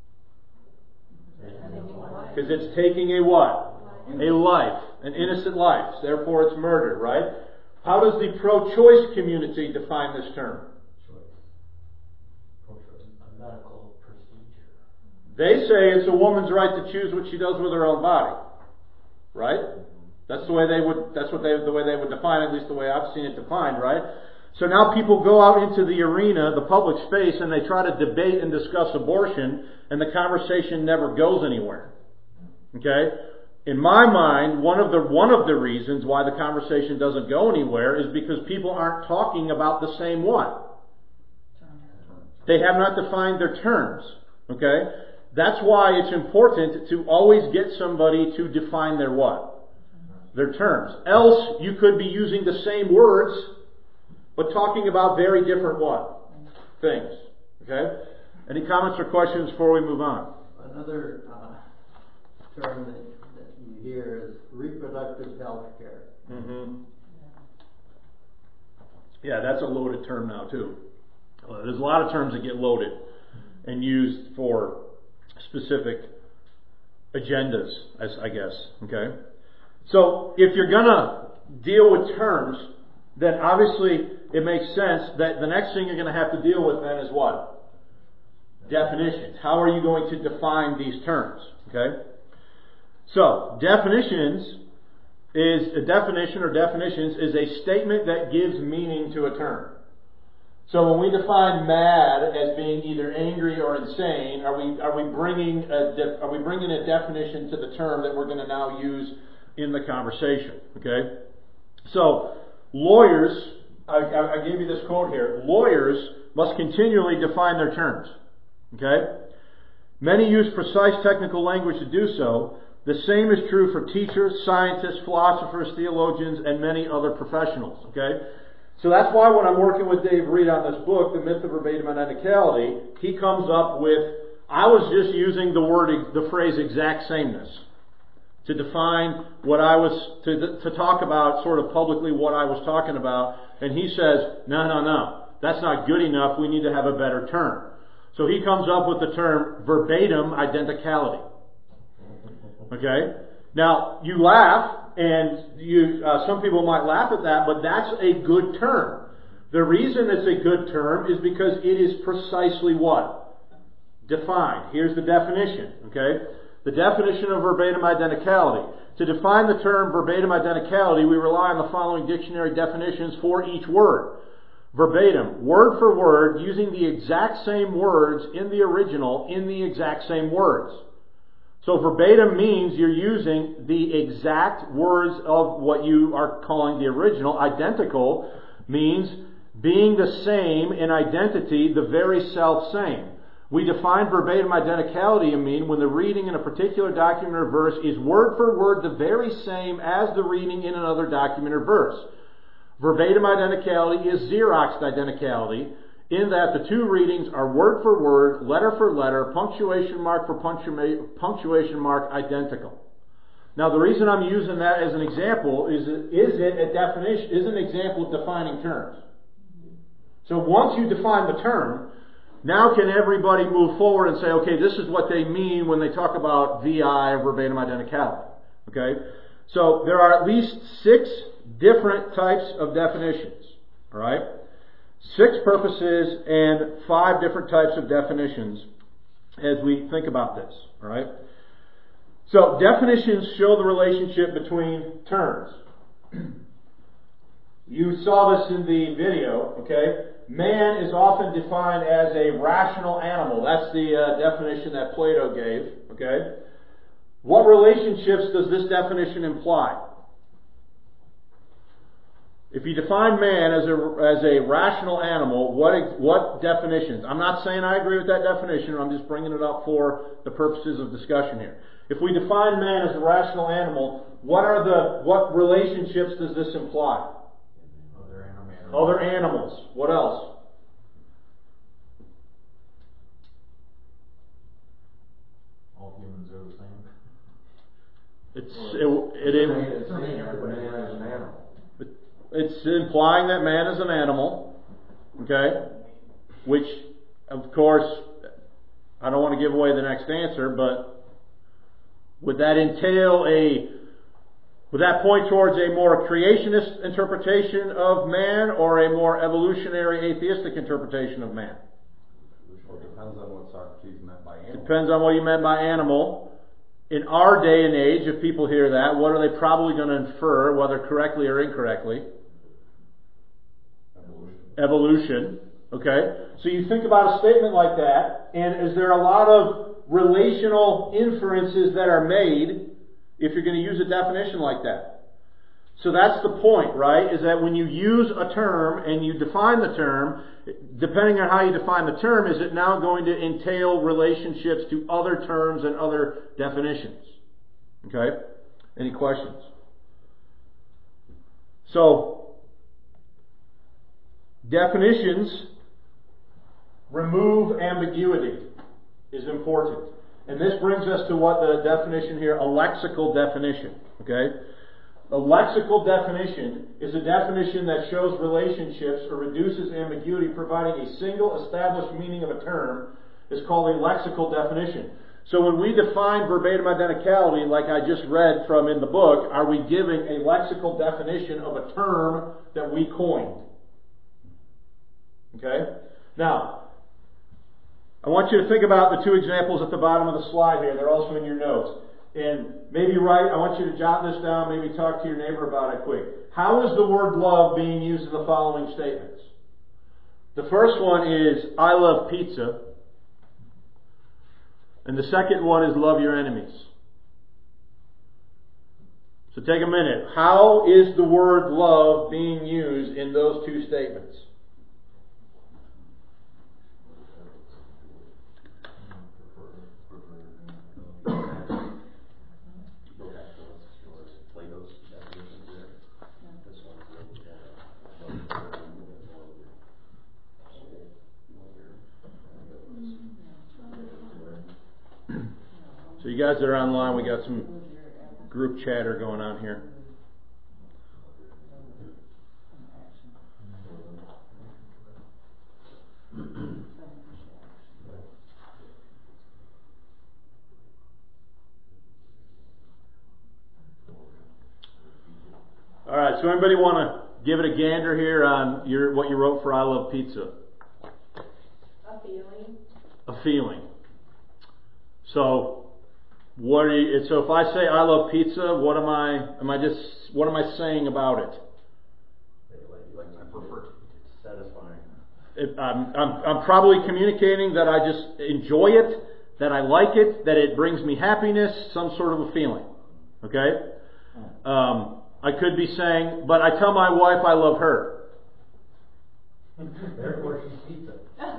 Because it's taking a what? A life. An innocent life. Therefore it's murder, right? How does the pro-choice community define this term? A medical procedure. They say it's a woman's right to choose what she does with her own body. Right? That's the way they would that's what they the way they would define it, at least the way I've seen it defined, right? So now people go out into the arena, the public space, and they try to debate and discuss abortion, and the conversation never goes anywhere. Okay? In my mind, one of the one of the reasons why the conversation doesn't go anywhere is because people aren't talking about the same what? They have not defined their terms. Okay? That's why it's important to always get somebody to define their what? Their terms. Else, you could be using the same words, but talking about very different what? Things. Okay? Any comments or questions before we move on? Another uh, term that, that you hear is reproductive health care. Mm-hmm. Yeah, that's a loaded term now too. Uh, there's a lot of terms that get loaded and used for specific agendas, as I guess. Okay? So if you're gonna deal with terms, then obviously it makes sense that the next thing you're gonna have to deal with then is what? Definitions. How are you going to define these terms? Okay? So, definitions is a definition or definitions is a statement that gives meaning to a term. So when we define mad as being either angry or insane, are we are we bringing a de- are we bringing a definition to the term that we're going to now use in the conversation? Okay. So lawyers, I, I, I gave you this quote here. Lawyers must continually define their terms. Okay. Many use precise technical language to do so. The same is true for teachers, scientists, philosophers, theologians, and many other professionals. Okay. So that's why when I'm working with Dave Reed on this book, The Myth of Verbatim Identicality, he comes up with, I was just using the word, the phrase exact sameness to define what I was, to, to talk about sort of publicly what I was talking about. And he says, no, no, no, that's not good enough. We need to have a better term. So he comes up with the term verbatim identicality. Okay? Now, you laugh. And you, uh, some people might laugh at that, but that's a good term. The reason it's a good term is because it is precisely what? Defined. Here's the definition, okay? The definition of verbatim identicality. To define the term verbatim identicality, we rely on the following dictionary definitions for each word. Verbatim, word for word, using the exact same words in the original in the exact same words. So verbatim means you're using the exact words of what you are calling the original. Identical means being the same in identity, the very self-same. We define verbatim identicality to mean when the reading in a particular document or verse is word for word the very same as the reading in another document or verse. Verbatim identicality is Xeroxed identicality, in that the two readings are word for word, letter for letter, punctuation mark for punctua- punctuation mark identical. Now the reason I'm using that as an example is it, is it a definition, is an example of defining terms. So once you define the term, now can everybody move forward and say, okay, this is what they mean when they talk about V I, or verbatim identicality. Okay? So there are at least six different types of definitions. Alright? Six purposes and five different types of definitions as we think about this. Alright? So definitions show the relationship between terms. You saw this in the video, okay? Man is often defined as a rational animal. That's the uh, definition that Plato gave, okay? What relationships does this definition imply? If you define man as a, as a rational animal, what, what definitions? I'm not saying I agree with that definition, I'm just bringing it up for the purposes of discussion here. If we define man as a rational animal, what are the, what relationships does this imply? Other animals. Other animals. What else? All humans are the same. It's, it, it, it, It's saying that man is an animal. It's implying that man is an animal, okay? Which, of course, I don't want to give away the next answer, but would that entail a, would that point towards a more creationist interpretation of man or a more evolutionary atheistic interpretation of man? Well, it depends on what Socrates meant by animal. Depends on what you meant by animal. In our day and age, if people hear that, what are they probably going to infer, whether correctly or incorrectly? Evolution, okay? So you think about a statement like that, and is there a lot of relational inferences that are made if you're going to use a definition like that? So that's the point, right? Is that when you use a term and you define the term, depending on how you define the term, is it now going to entail relationships to other terms and other definitions? Okay? Any questions? So, definitions remove ambiguity is important. And this brings us to what the definition here, a lexical definition. Okay? A lexical definition is a definition that shows relationships or reduces ambiguity, providing a single established meaning of a term is called a lexical definition. So when we define verbatim identicality, like I just read from in the book, are we giving a lexical definition of a term that we coined? Okay? Now, I want you to think about the two examples at the bottom of the slide here. They're also in your notes. And maybe write, I want you to jot this down, maybe talk to your neighbor about it quick. How is the word love being used in the following statements? The first one is, I love pizza. And the second one is, love your enemies. So take a minute. How is the word love being used in those two statements? So you guys that are online, we got some group chatter going on here. All right, so anybody want to give it a gander here on your what you wrote for I Love Pizza? A feeling. A feeling. So, what are you, so if I say I love pizza, what am I? Am I just? What am I saying about it? I prefer it. It's satisfying. It, I'm, I'm, I'm probably communicating that I just enjoy it, that I like it, that it brings me happiness, some sort of a feeling. Okay. Um, I could be saying, but I tell my wife I love her. Therefore, she's pizza.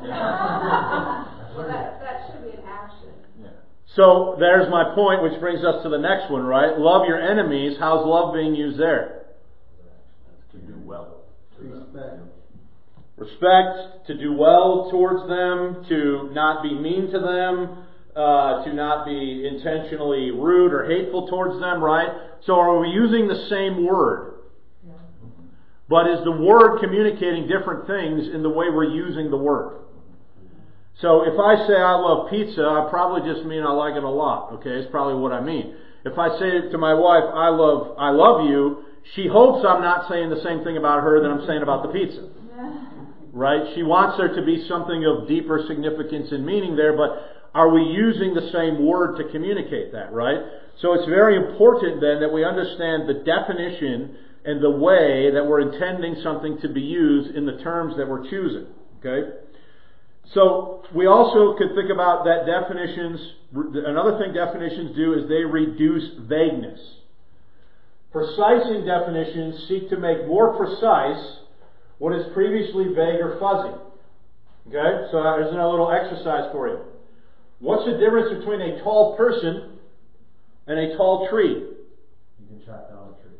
that, that should be an action. Yeah. So there's my point, which brings us to the next one, right? Love your enemies. How's love being used there? To do well. To Respect. Respect, to do well towards them, to not be mean to them, uh, to not be intentionally rude or hateful towards them, right? So are we using the same word? Yeah. But is the word communicating different things in the way we're using the word? So if I say I love pizza, I probably just mean I like it a lot. Okay, it's probably what I mean. If I say to my wife, I love, I love you, she hopes I'm not saying the same thing about her that I'm saying about the pizza. Right? She wants there to be something of deeper significance and meaning there, but are we using the same word to communicate that, right? So it's very important then that we understand the definition and the way that we're intending something to be used in the terms that we're choosing. Okay? So we also could think about that definitions, another thing definitions do is they reduce vagueness. Precising definitions seek to make more precise what is previously vague or fuzzy. Okay? So there's a little exercise for you. What's the difference between a tall person and a tall tree? You can chop down a tree.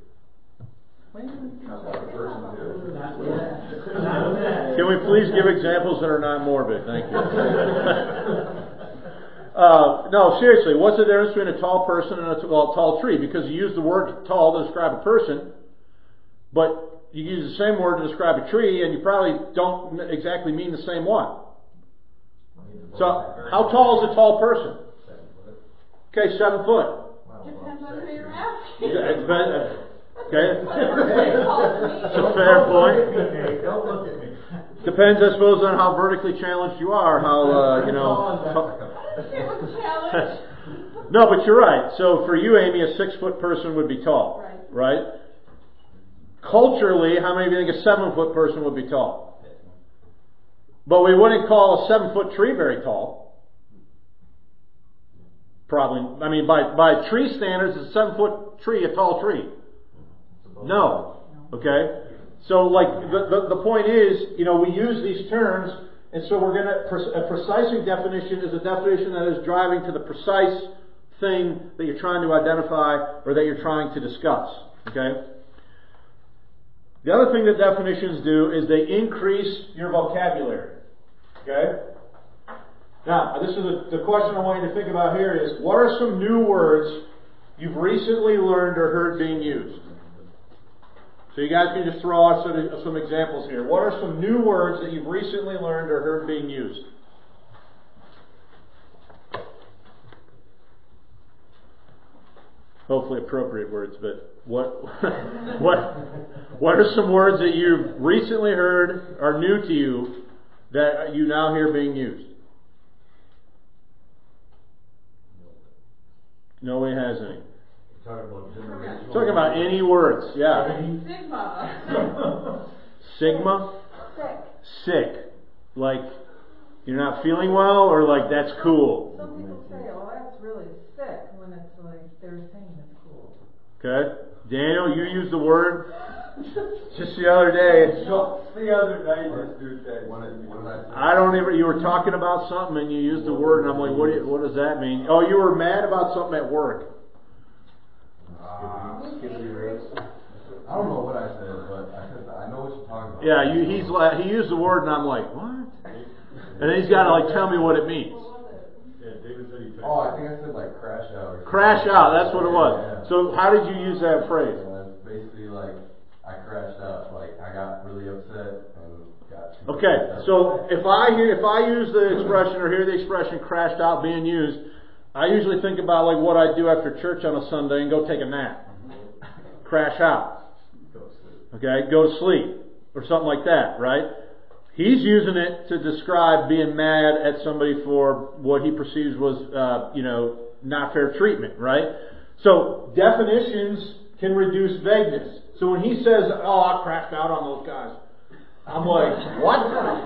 Can we please give examples that are not morbid? Thank you. uh, no, seriously, what's the difference between a tall person and a t- well, tall tree? Because you use the word tall to describe a person, but you use the same word to describe a tree, and you probably don't exactly mean the same one. So, how tall is a tall person? Okay, seven foot. Depends on who you're asking. Okay. That's a fair point. Don't look at me. Depends, I suppose, on how vertically challenged you are. How, uh, you know. No, but you're right. So for you, Amy, a six foot person would be tall. Right. Right? Culturally, how many of you think a seven foot person would be tall? But we wouldn't call a seven foot tree very tall. Probably, I mean, by, by tree standards, a seven foot tree, a tall tree. No. Okay? So, like, the, the, the point is, you know, we use these terms, and so we're going to, a precising definition is a definition that is driving to the precise thing that you're trying to identify or that you're trying to discuss. Okay? The other thing that definitions do is they increase your vocabulary. Okay? Now, this is a, the question I want you to think about here is, what are some new words you've recently learned or heard being used? So you guys can just throw out some, some examples here. What are some new words that you've recently learned or heard being used? Hopefully appropriate words, but what what what are some words that you've recently heard are new to you that you now hear being used? Nobody has any. Talking about generational. Talking about any words, yeah. Sigma. Sigma? Sick. Sick. Like, you're not feeling well, or like, that's cool? Some people say, oh, that's really sick, when it's like they're saying it's cool. Okay. Daniel, you used the word just the other day. Just the other day, this dude said, what did I say? I don't even, you were talking about something and you used the word, and I'm like, what, do you, what does that mean? Oh, you were mad about something at work. Uh, I don't know what I said, but I said I know what you're talking about. Yeah, you, he's like, he used the word, and I'm like, what? And then he's got to like tell me what it means. Yeah, David said he Oh, I think I said like crash out. Or Crash out, that's what it was. Yeah. So how did you use that phrase? Uh, it's basically like I crashed out, like I got really upset and got too Okay, upset. so if I hear, if I use the expression or hear the expression crashed out being used, I usually think about like what I do after church on a Sunday and go take a nap. Crash out. Okay, go to sleep or something like that, right? He's using it to describe being mad at somebody for what he perceives was, uh, you know, not fair treatment, right? So definitions can reduce vagueness. So when he says, "Oh, I crashed out on those guys," I'm like, "What?"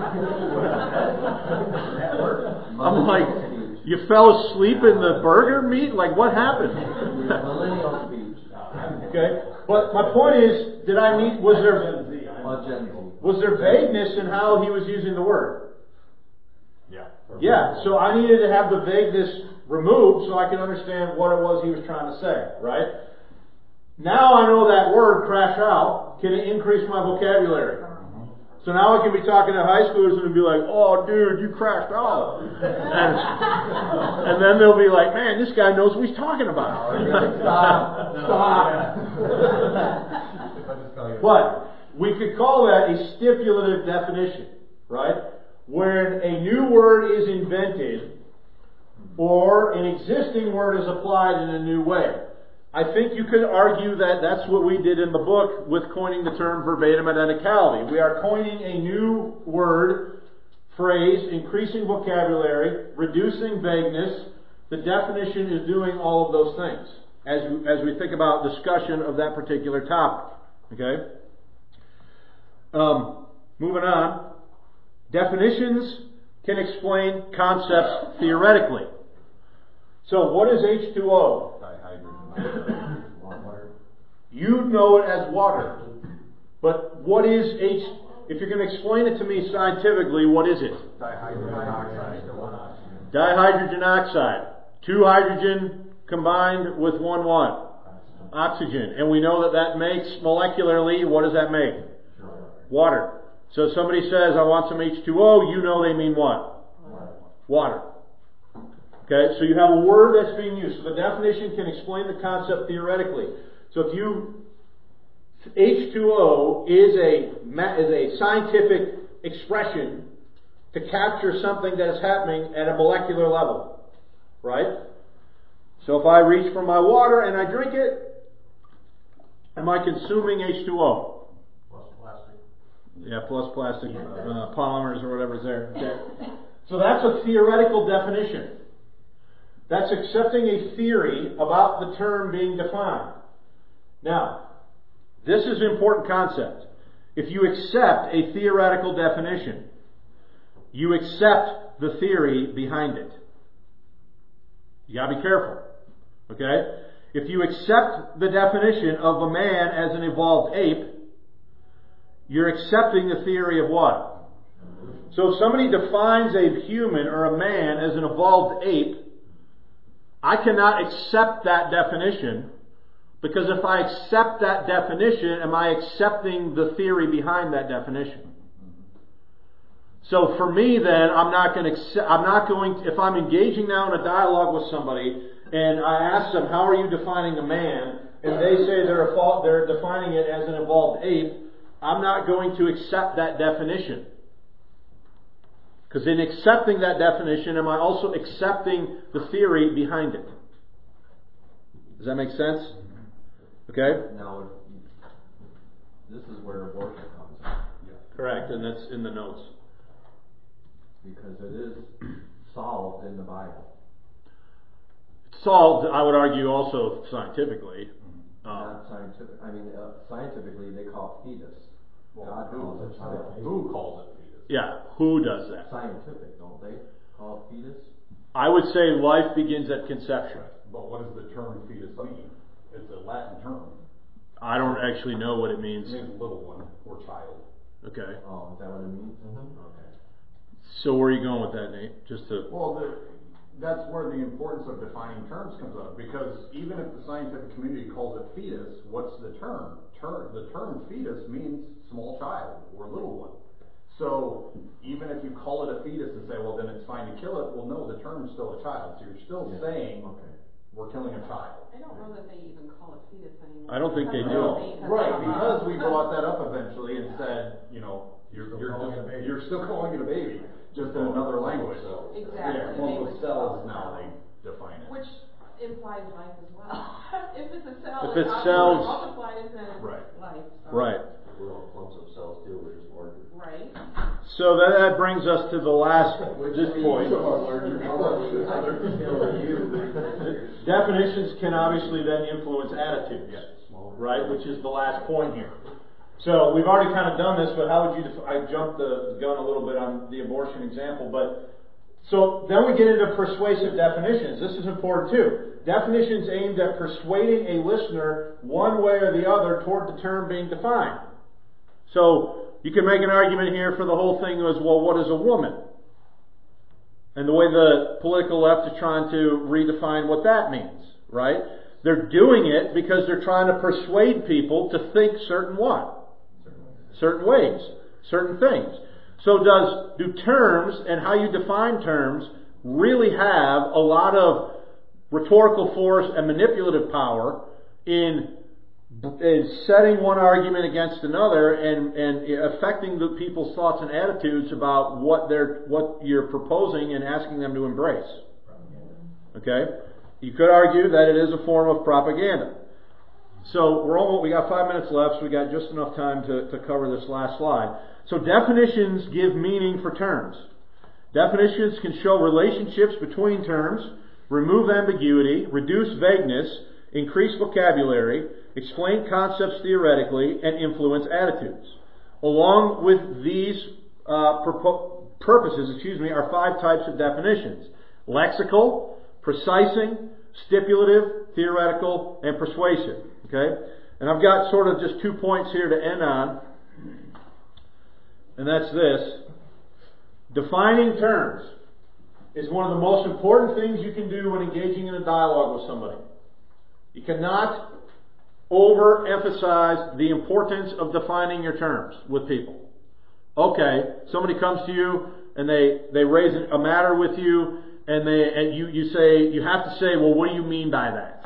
I'm like, "You fell asleep in the burger meat? Like, what happened?" Millennial speech. Okay, but my point is, did I meet? Was there? Was there vagueness in how he was using the word? Yeah. Yeah, so I needed to have the vagueness removed so I could understand what it was he was trying to say, right? Now I know that word, crash out, can increase my vocabulary. So now I can be talking to high schoolers and be like, "Oh, dude, you crashed out." And, and then they'll be like, "Man, this guy knows what he's talking about." Stop. Stop. But we could call that a stipulative definition, right? Where a new word is invented or an existing word is applied in a new way. I think you could argue that that's what we did in the book with coining the term verbatim identicality. We are coining a new word, phrase, increasing vocabulary, reducing vagueness. The definition is doing all of those things as we, as we think about discussion of that particular topic. Okay? Um, moving on. Definitions can explain concepts theoretically. So what is H two O? You know it as water. But what is H? If you're going to explain it to me scientifically, what is it? Dihydrogen oxide. Dihydrogen oxide. Two hydrogen combined with one what? Oxygen. And we know that that makes molecularly, what does that make? Water. So if somebody says, "I want some H two O," you know they mean what? Water. Okay, so you have a word that's being used. So the definition can explain the concept theoretically. So if you, H two O is a, is a scientific expression to capture something that is happening at a molecular level. Right? So if I reach for my water and I drink it, am I consuming H two O? Yeah, plus plastic uh, polymers or whatever's there. Okay. So that's a theoretical definition. That's accepting a theory about the term being defined. Now, this is an important concept. If you accept a theoretical definition, you accept the theory behind it. You gotta be careful. Okay? If you accept the definition of a man as an evolved ape, you're accepting the theory of what? So if somebody defines a human or a man as an evolved ape, I cannot accept that definition, because if I accept that definition, am I accepting the theory behind that definition? So for me, then, I'm not going to. I'm not going. To, if I'm engaging now in a dialogue with somebody, and I ask them, "How are you defining a man?" and they say they're a, they're defining it as an evolved ape, I'm not going to accept that definition. Because in accepting that definition, am I also accepting the theory behind it? Does that make sense? Okay? Now, this is where abortion comes in. Correct, and that's in the notes. Because it is solved in the Bible. It's solved, I would argue, also scientifically. Um, Not scientific. I mean, uh, scientifically, they call it fetus. Well, God who, calls it child. who calls it fetus? yeah, who does that? Scientific, don't they? Call it fetus? I would say life begins at conception. But what does the term fetus mean? It's a Latin term. I don't actually know what it It means. means little one or child. Okay. Oh, is that what it means? Mm-hmm. Okay. So where are you going with that, Nate? Just to... Well, the, that's where the importance of defining terms comes up. Because even if the scientific community calls it fetus, what's the term? Term the term fetus means small child or little one. So even if you call it a fetus and say, well, then it's fine to kill it, well, no, the term's still a child. So you're still yeah. saying, okay, we're killing a child. I don't know that they even call it fetus anymore. I don't think they do. Right, because we brought that up eventually and said, you know, you're you're, just, you're still calling it a baby, just in another language. Exactly. Yeah, multiple cells now they define it. Which implies life as well. If it's a cell, if it's it's cells, multiplied, then it's right. life. So. Right. We're all clumps of cells too, we're just organs. Right. So that, that brings us to the last this point. Definitions can obviously then influence attitudes, right? Which is the last point here. So we've already kind of done this, but how would you? Def- I jumped the gun a little bit on the abortion example, but so then we get into persuasive definitions. This is important too. Definitions aimed at persuading a listener one way or the other toward the term being defined. So you can make an argument here for the whole thing was, well, what is a woman? And the way the political left is trying to redefine what that means, right? They're doing it because they're trying to persuade people to think certain what? Certain ways, certain things. So does do terms and how you define terms really have a lot of rhetorical force and manipulative power in is setting one argument against another and, and affecting the people's thoughts and attitudes about what they're what you're proposing and asking them to embrace. Okay? You could argue that it is a form of propaganda. So we're almost we got five minutes left, so we got just enough time to, to cover this last slide. So definitions give meaning for terms. Definitions can show relationships between terms, remove ambiguity, reduce vagueness, increase vocabulary, explain concepts theoretically, and influence attitudes. Along with these uh, purpo- purposes, excuse me, are five types of definitions: lexical, precising, stipulative, theoretical, and persuasive. Okay, and I've got sort of just two points here to end on, and that's this: defining terms is one of the most important things you can do when engaging in a dialogue with somebody. You cannot overemphasize the importance of defining your terms with people. Okay, somebody comes to you and they, they raise a matter with you, and they and you, you say you have to say, well, what do you mean by that?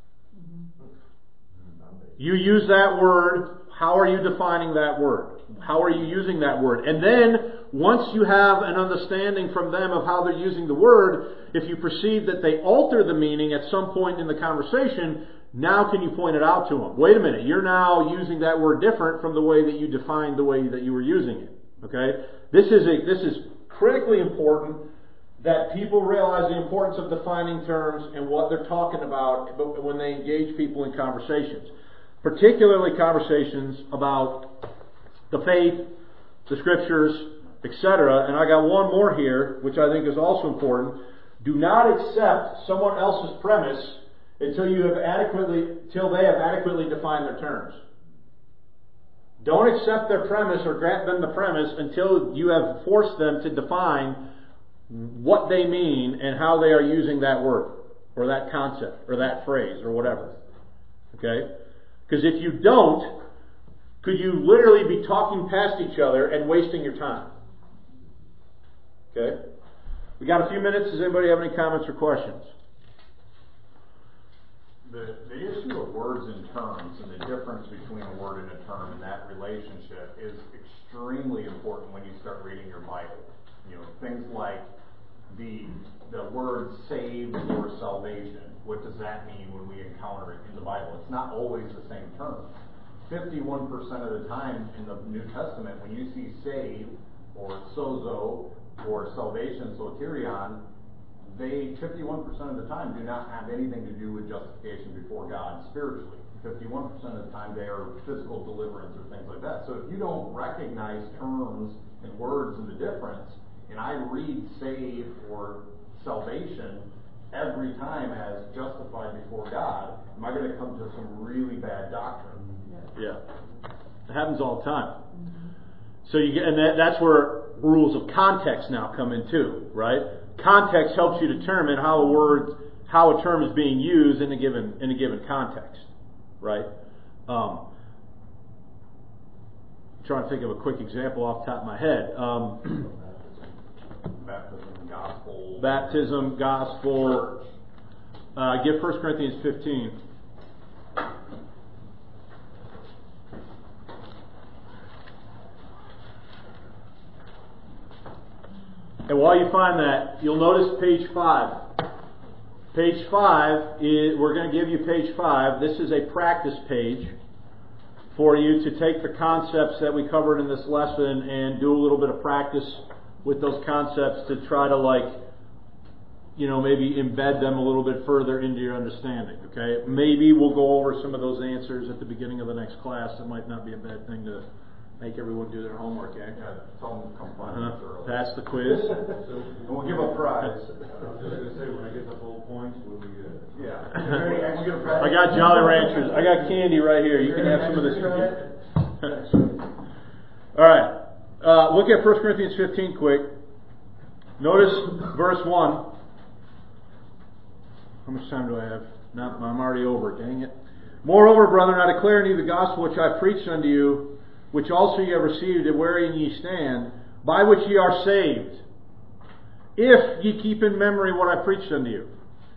You use that word. How are you defining that word? How are you using that word? And then, once you have an understanding from them of how they're using the word, if you perceive that they alter the meaning at some point in the conversation, now can you point it out to them? Wait a minute, you're now using that word different from the way that you defined the way that you were using it. Okay? This is a, this is critically important that people realize the importance of defining terms and what they're talking about when they engage people in conversations. Particularly conversations about the faith, the scriptures, et cetera. And I got one more here, which I think is also important. Do not accept someone else's premise until you have adequately, till they have adequately defined their terms. Don't accept their premise or grant them the premise until you have forced them to define what they mean and how they are using that word or that concept or that phrase or whatever. Okay? Because if you don't, could you literally be talking past each other and wasting your time? Okay? We got a few minutes. Does anybody have any comments or questions? The, the issue of words and terms and the difference between a word and a term and that relationship is extremely important when you start reading your Bible. You know, things like the the word saved or salvation. What does that mean when we encounter it in the Bible? It's not always the same term. fifty-one percent of the time in the New Testament, when you see saved or sozo or salvation, soterion, they fifty-one percent of the time do not have anything to do with justification before God spiritually. fifty-one percent of the time they are physical deliverance or things like that. So if you don't recognize terms and words and the difference, and I read save or salvation every time as justified before God, am I going to come to some really bad doctrine? Yeah. It happens all the time. So you get, and that, that's where rules of context now come in too, right? Context helps you determine how a word, how a term is being used in a given in a given context, right? Um, I'm trying to think of a quick example off the top of my head. Um, Baptism, gospel. Baptism, gospel. Uh, give First Corinthians fifteen. And while you find that, you'll notice page five. Page five is, we're going to give you page five. This is a practice page for you to take the concepts that we covered in this lesson and do a little bit of practice with those concepts to try to, like, you know, maybe embed them a little bit further into your understanding. Okay? Maybe we'll go over some of those answers at the beginning of the next class. It might not be a bad thing to make everyone do their homework, eh? Yeah, tell them to come find uh-huh. us early. Pass the quiz. And we'll give a prize. I was just going to say, when I get the full points, we'll be good. Yeah. We'll get a prize. I got Jolly Ranchers. I got candy right here. You can have some of this. All right. Uh, look at First Corinthians fifteen quick. Notice verse one. How much time do I have? No, I'm already over. Dang it. Moreover, brethren, I declare unto you the gospel which I preached unto you, which also ye have received, and wherein ye stand, by which ye are saved, if ye keep in memory what I preached unto you.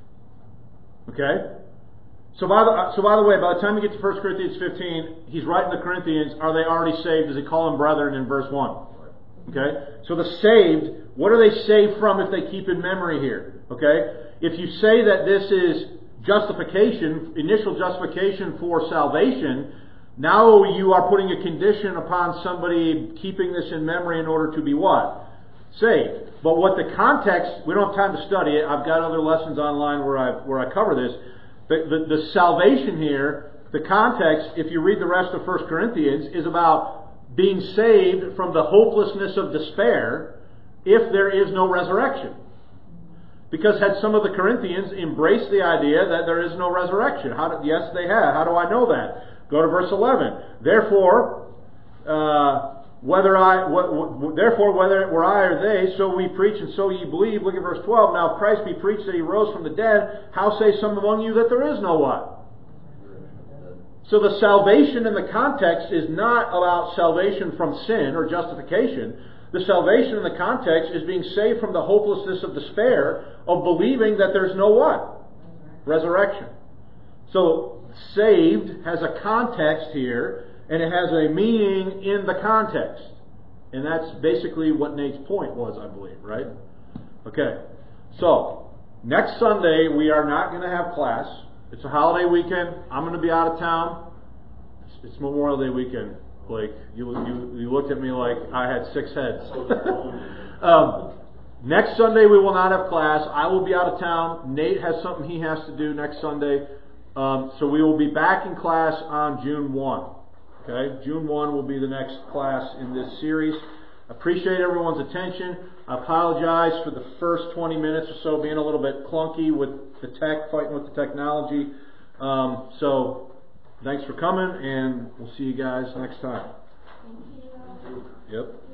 Okay? So by the so by the way, by the time you get to First Corinthians fifteen, he's writing to the Corinthians, are they already saved? Does he call them brethren in verse one? Okay? So the saved, what are they saved from if they keep in memory here? Okay? If you say that this is justification, initial justification for salvation, now you are putting a condition upon somebody keeping this in memory in order to be what? Saved. But what the context, we don't have time to study it. I've got other lessons online where I where I cover this. The, the, the salvation here, the context, if you read the rest of First Corinthians, is about being saved from the hopelessness of despair if there is no resurrection. Because had some of the Corinthians embraced the idea that there is no resurrection? How do, yes, they have. How do I know that? Go to verse eleven. Therefore, uh, whether I, what, what, therefore whether it were I or they, so we preach and so ye believe. Look at verse twelve. Now if Christ be preached that he rose from the dead, how say some among you that there is no what? So the salvation in the context is not about salvation from sin or justification. The salvation in the context is being saved from the hopelessness of despair of believing that there's no what? Resurrection. So saved has a context here, and it has a meaning in the context. And that's basically what Nate's point was, I believe, right? Okay. So, next Sunday we are not going to have class. It's a holiday weekend. I'm going to be out of town. It's, it's Memorial Day weekend, Blake. You, you, you looked at me like I had six heads. um, next Sunday we will not have class. I will be out of town. Nate has something he has to do next Sunday. Um, so we will be back in class on June first. Okay, June first will be the next class in this series. Appreciate everyone's attention. I apologize for the first twenty minutes or so being a little bit clunky with the tech, fighting with the technology. Um, so, thanks for coming, and we'll see you guys next time. Thank you. Yep.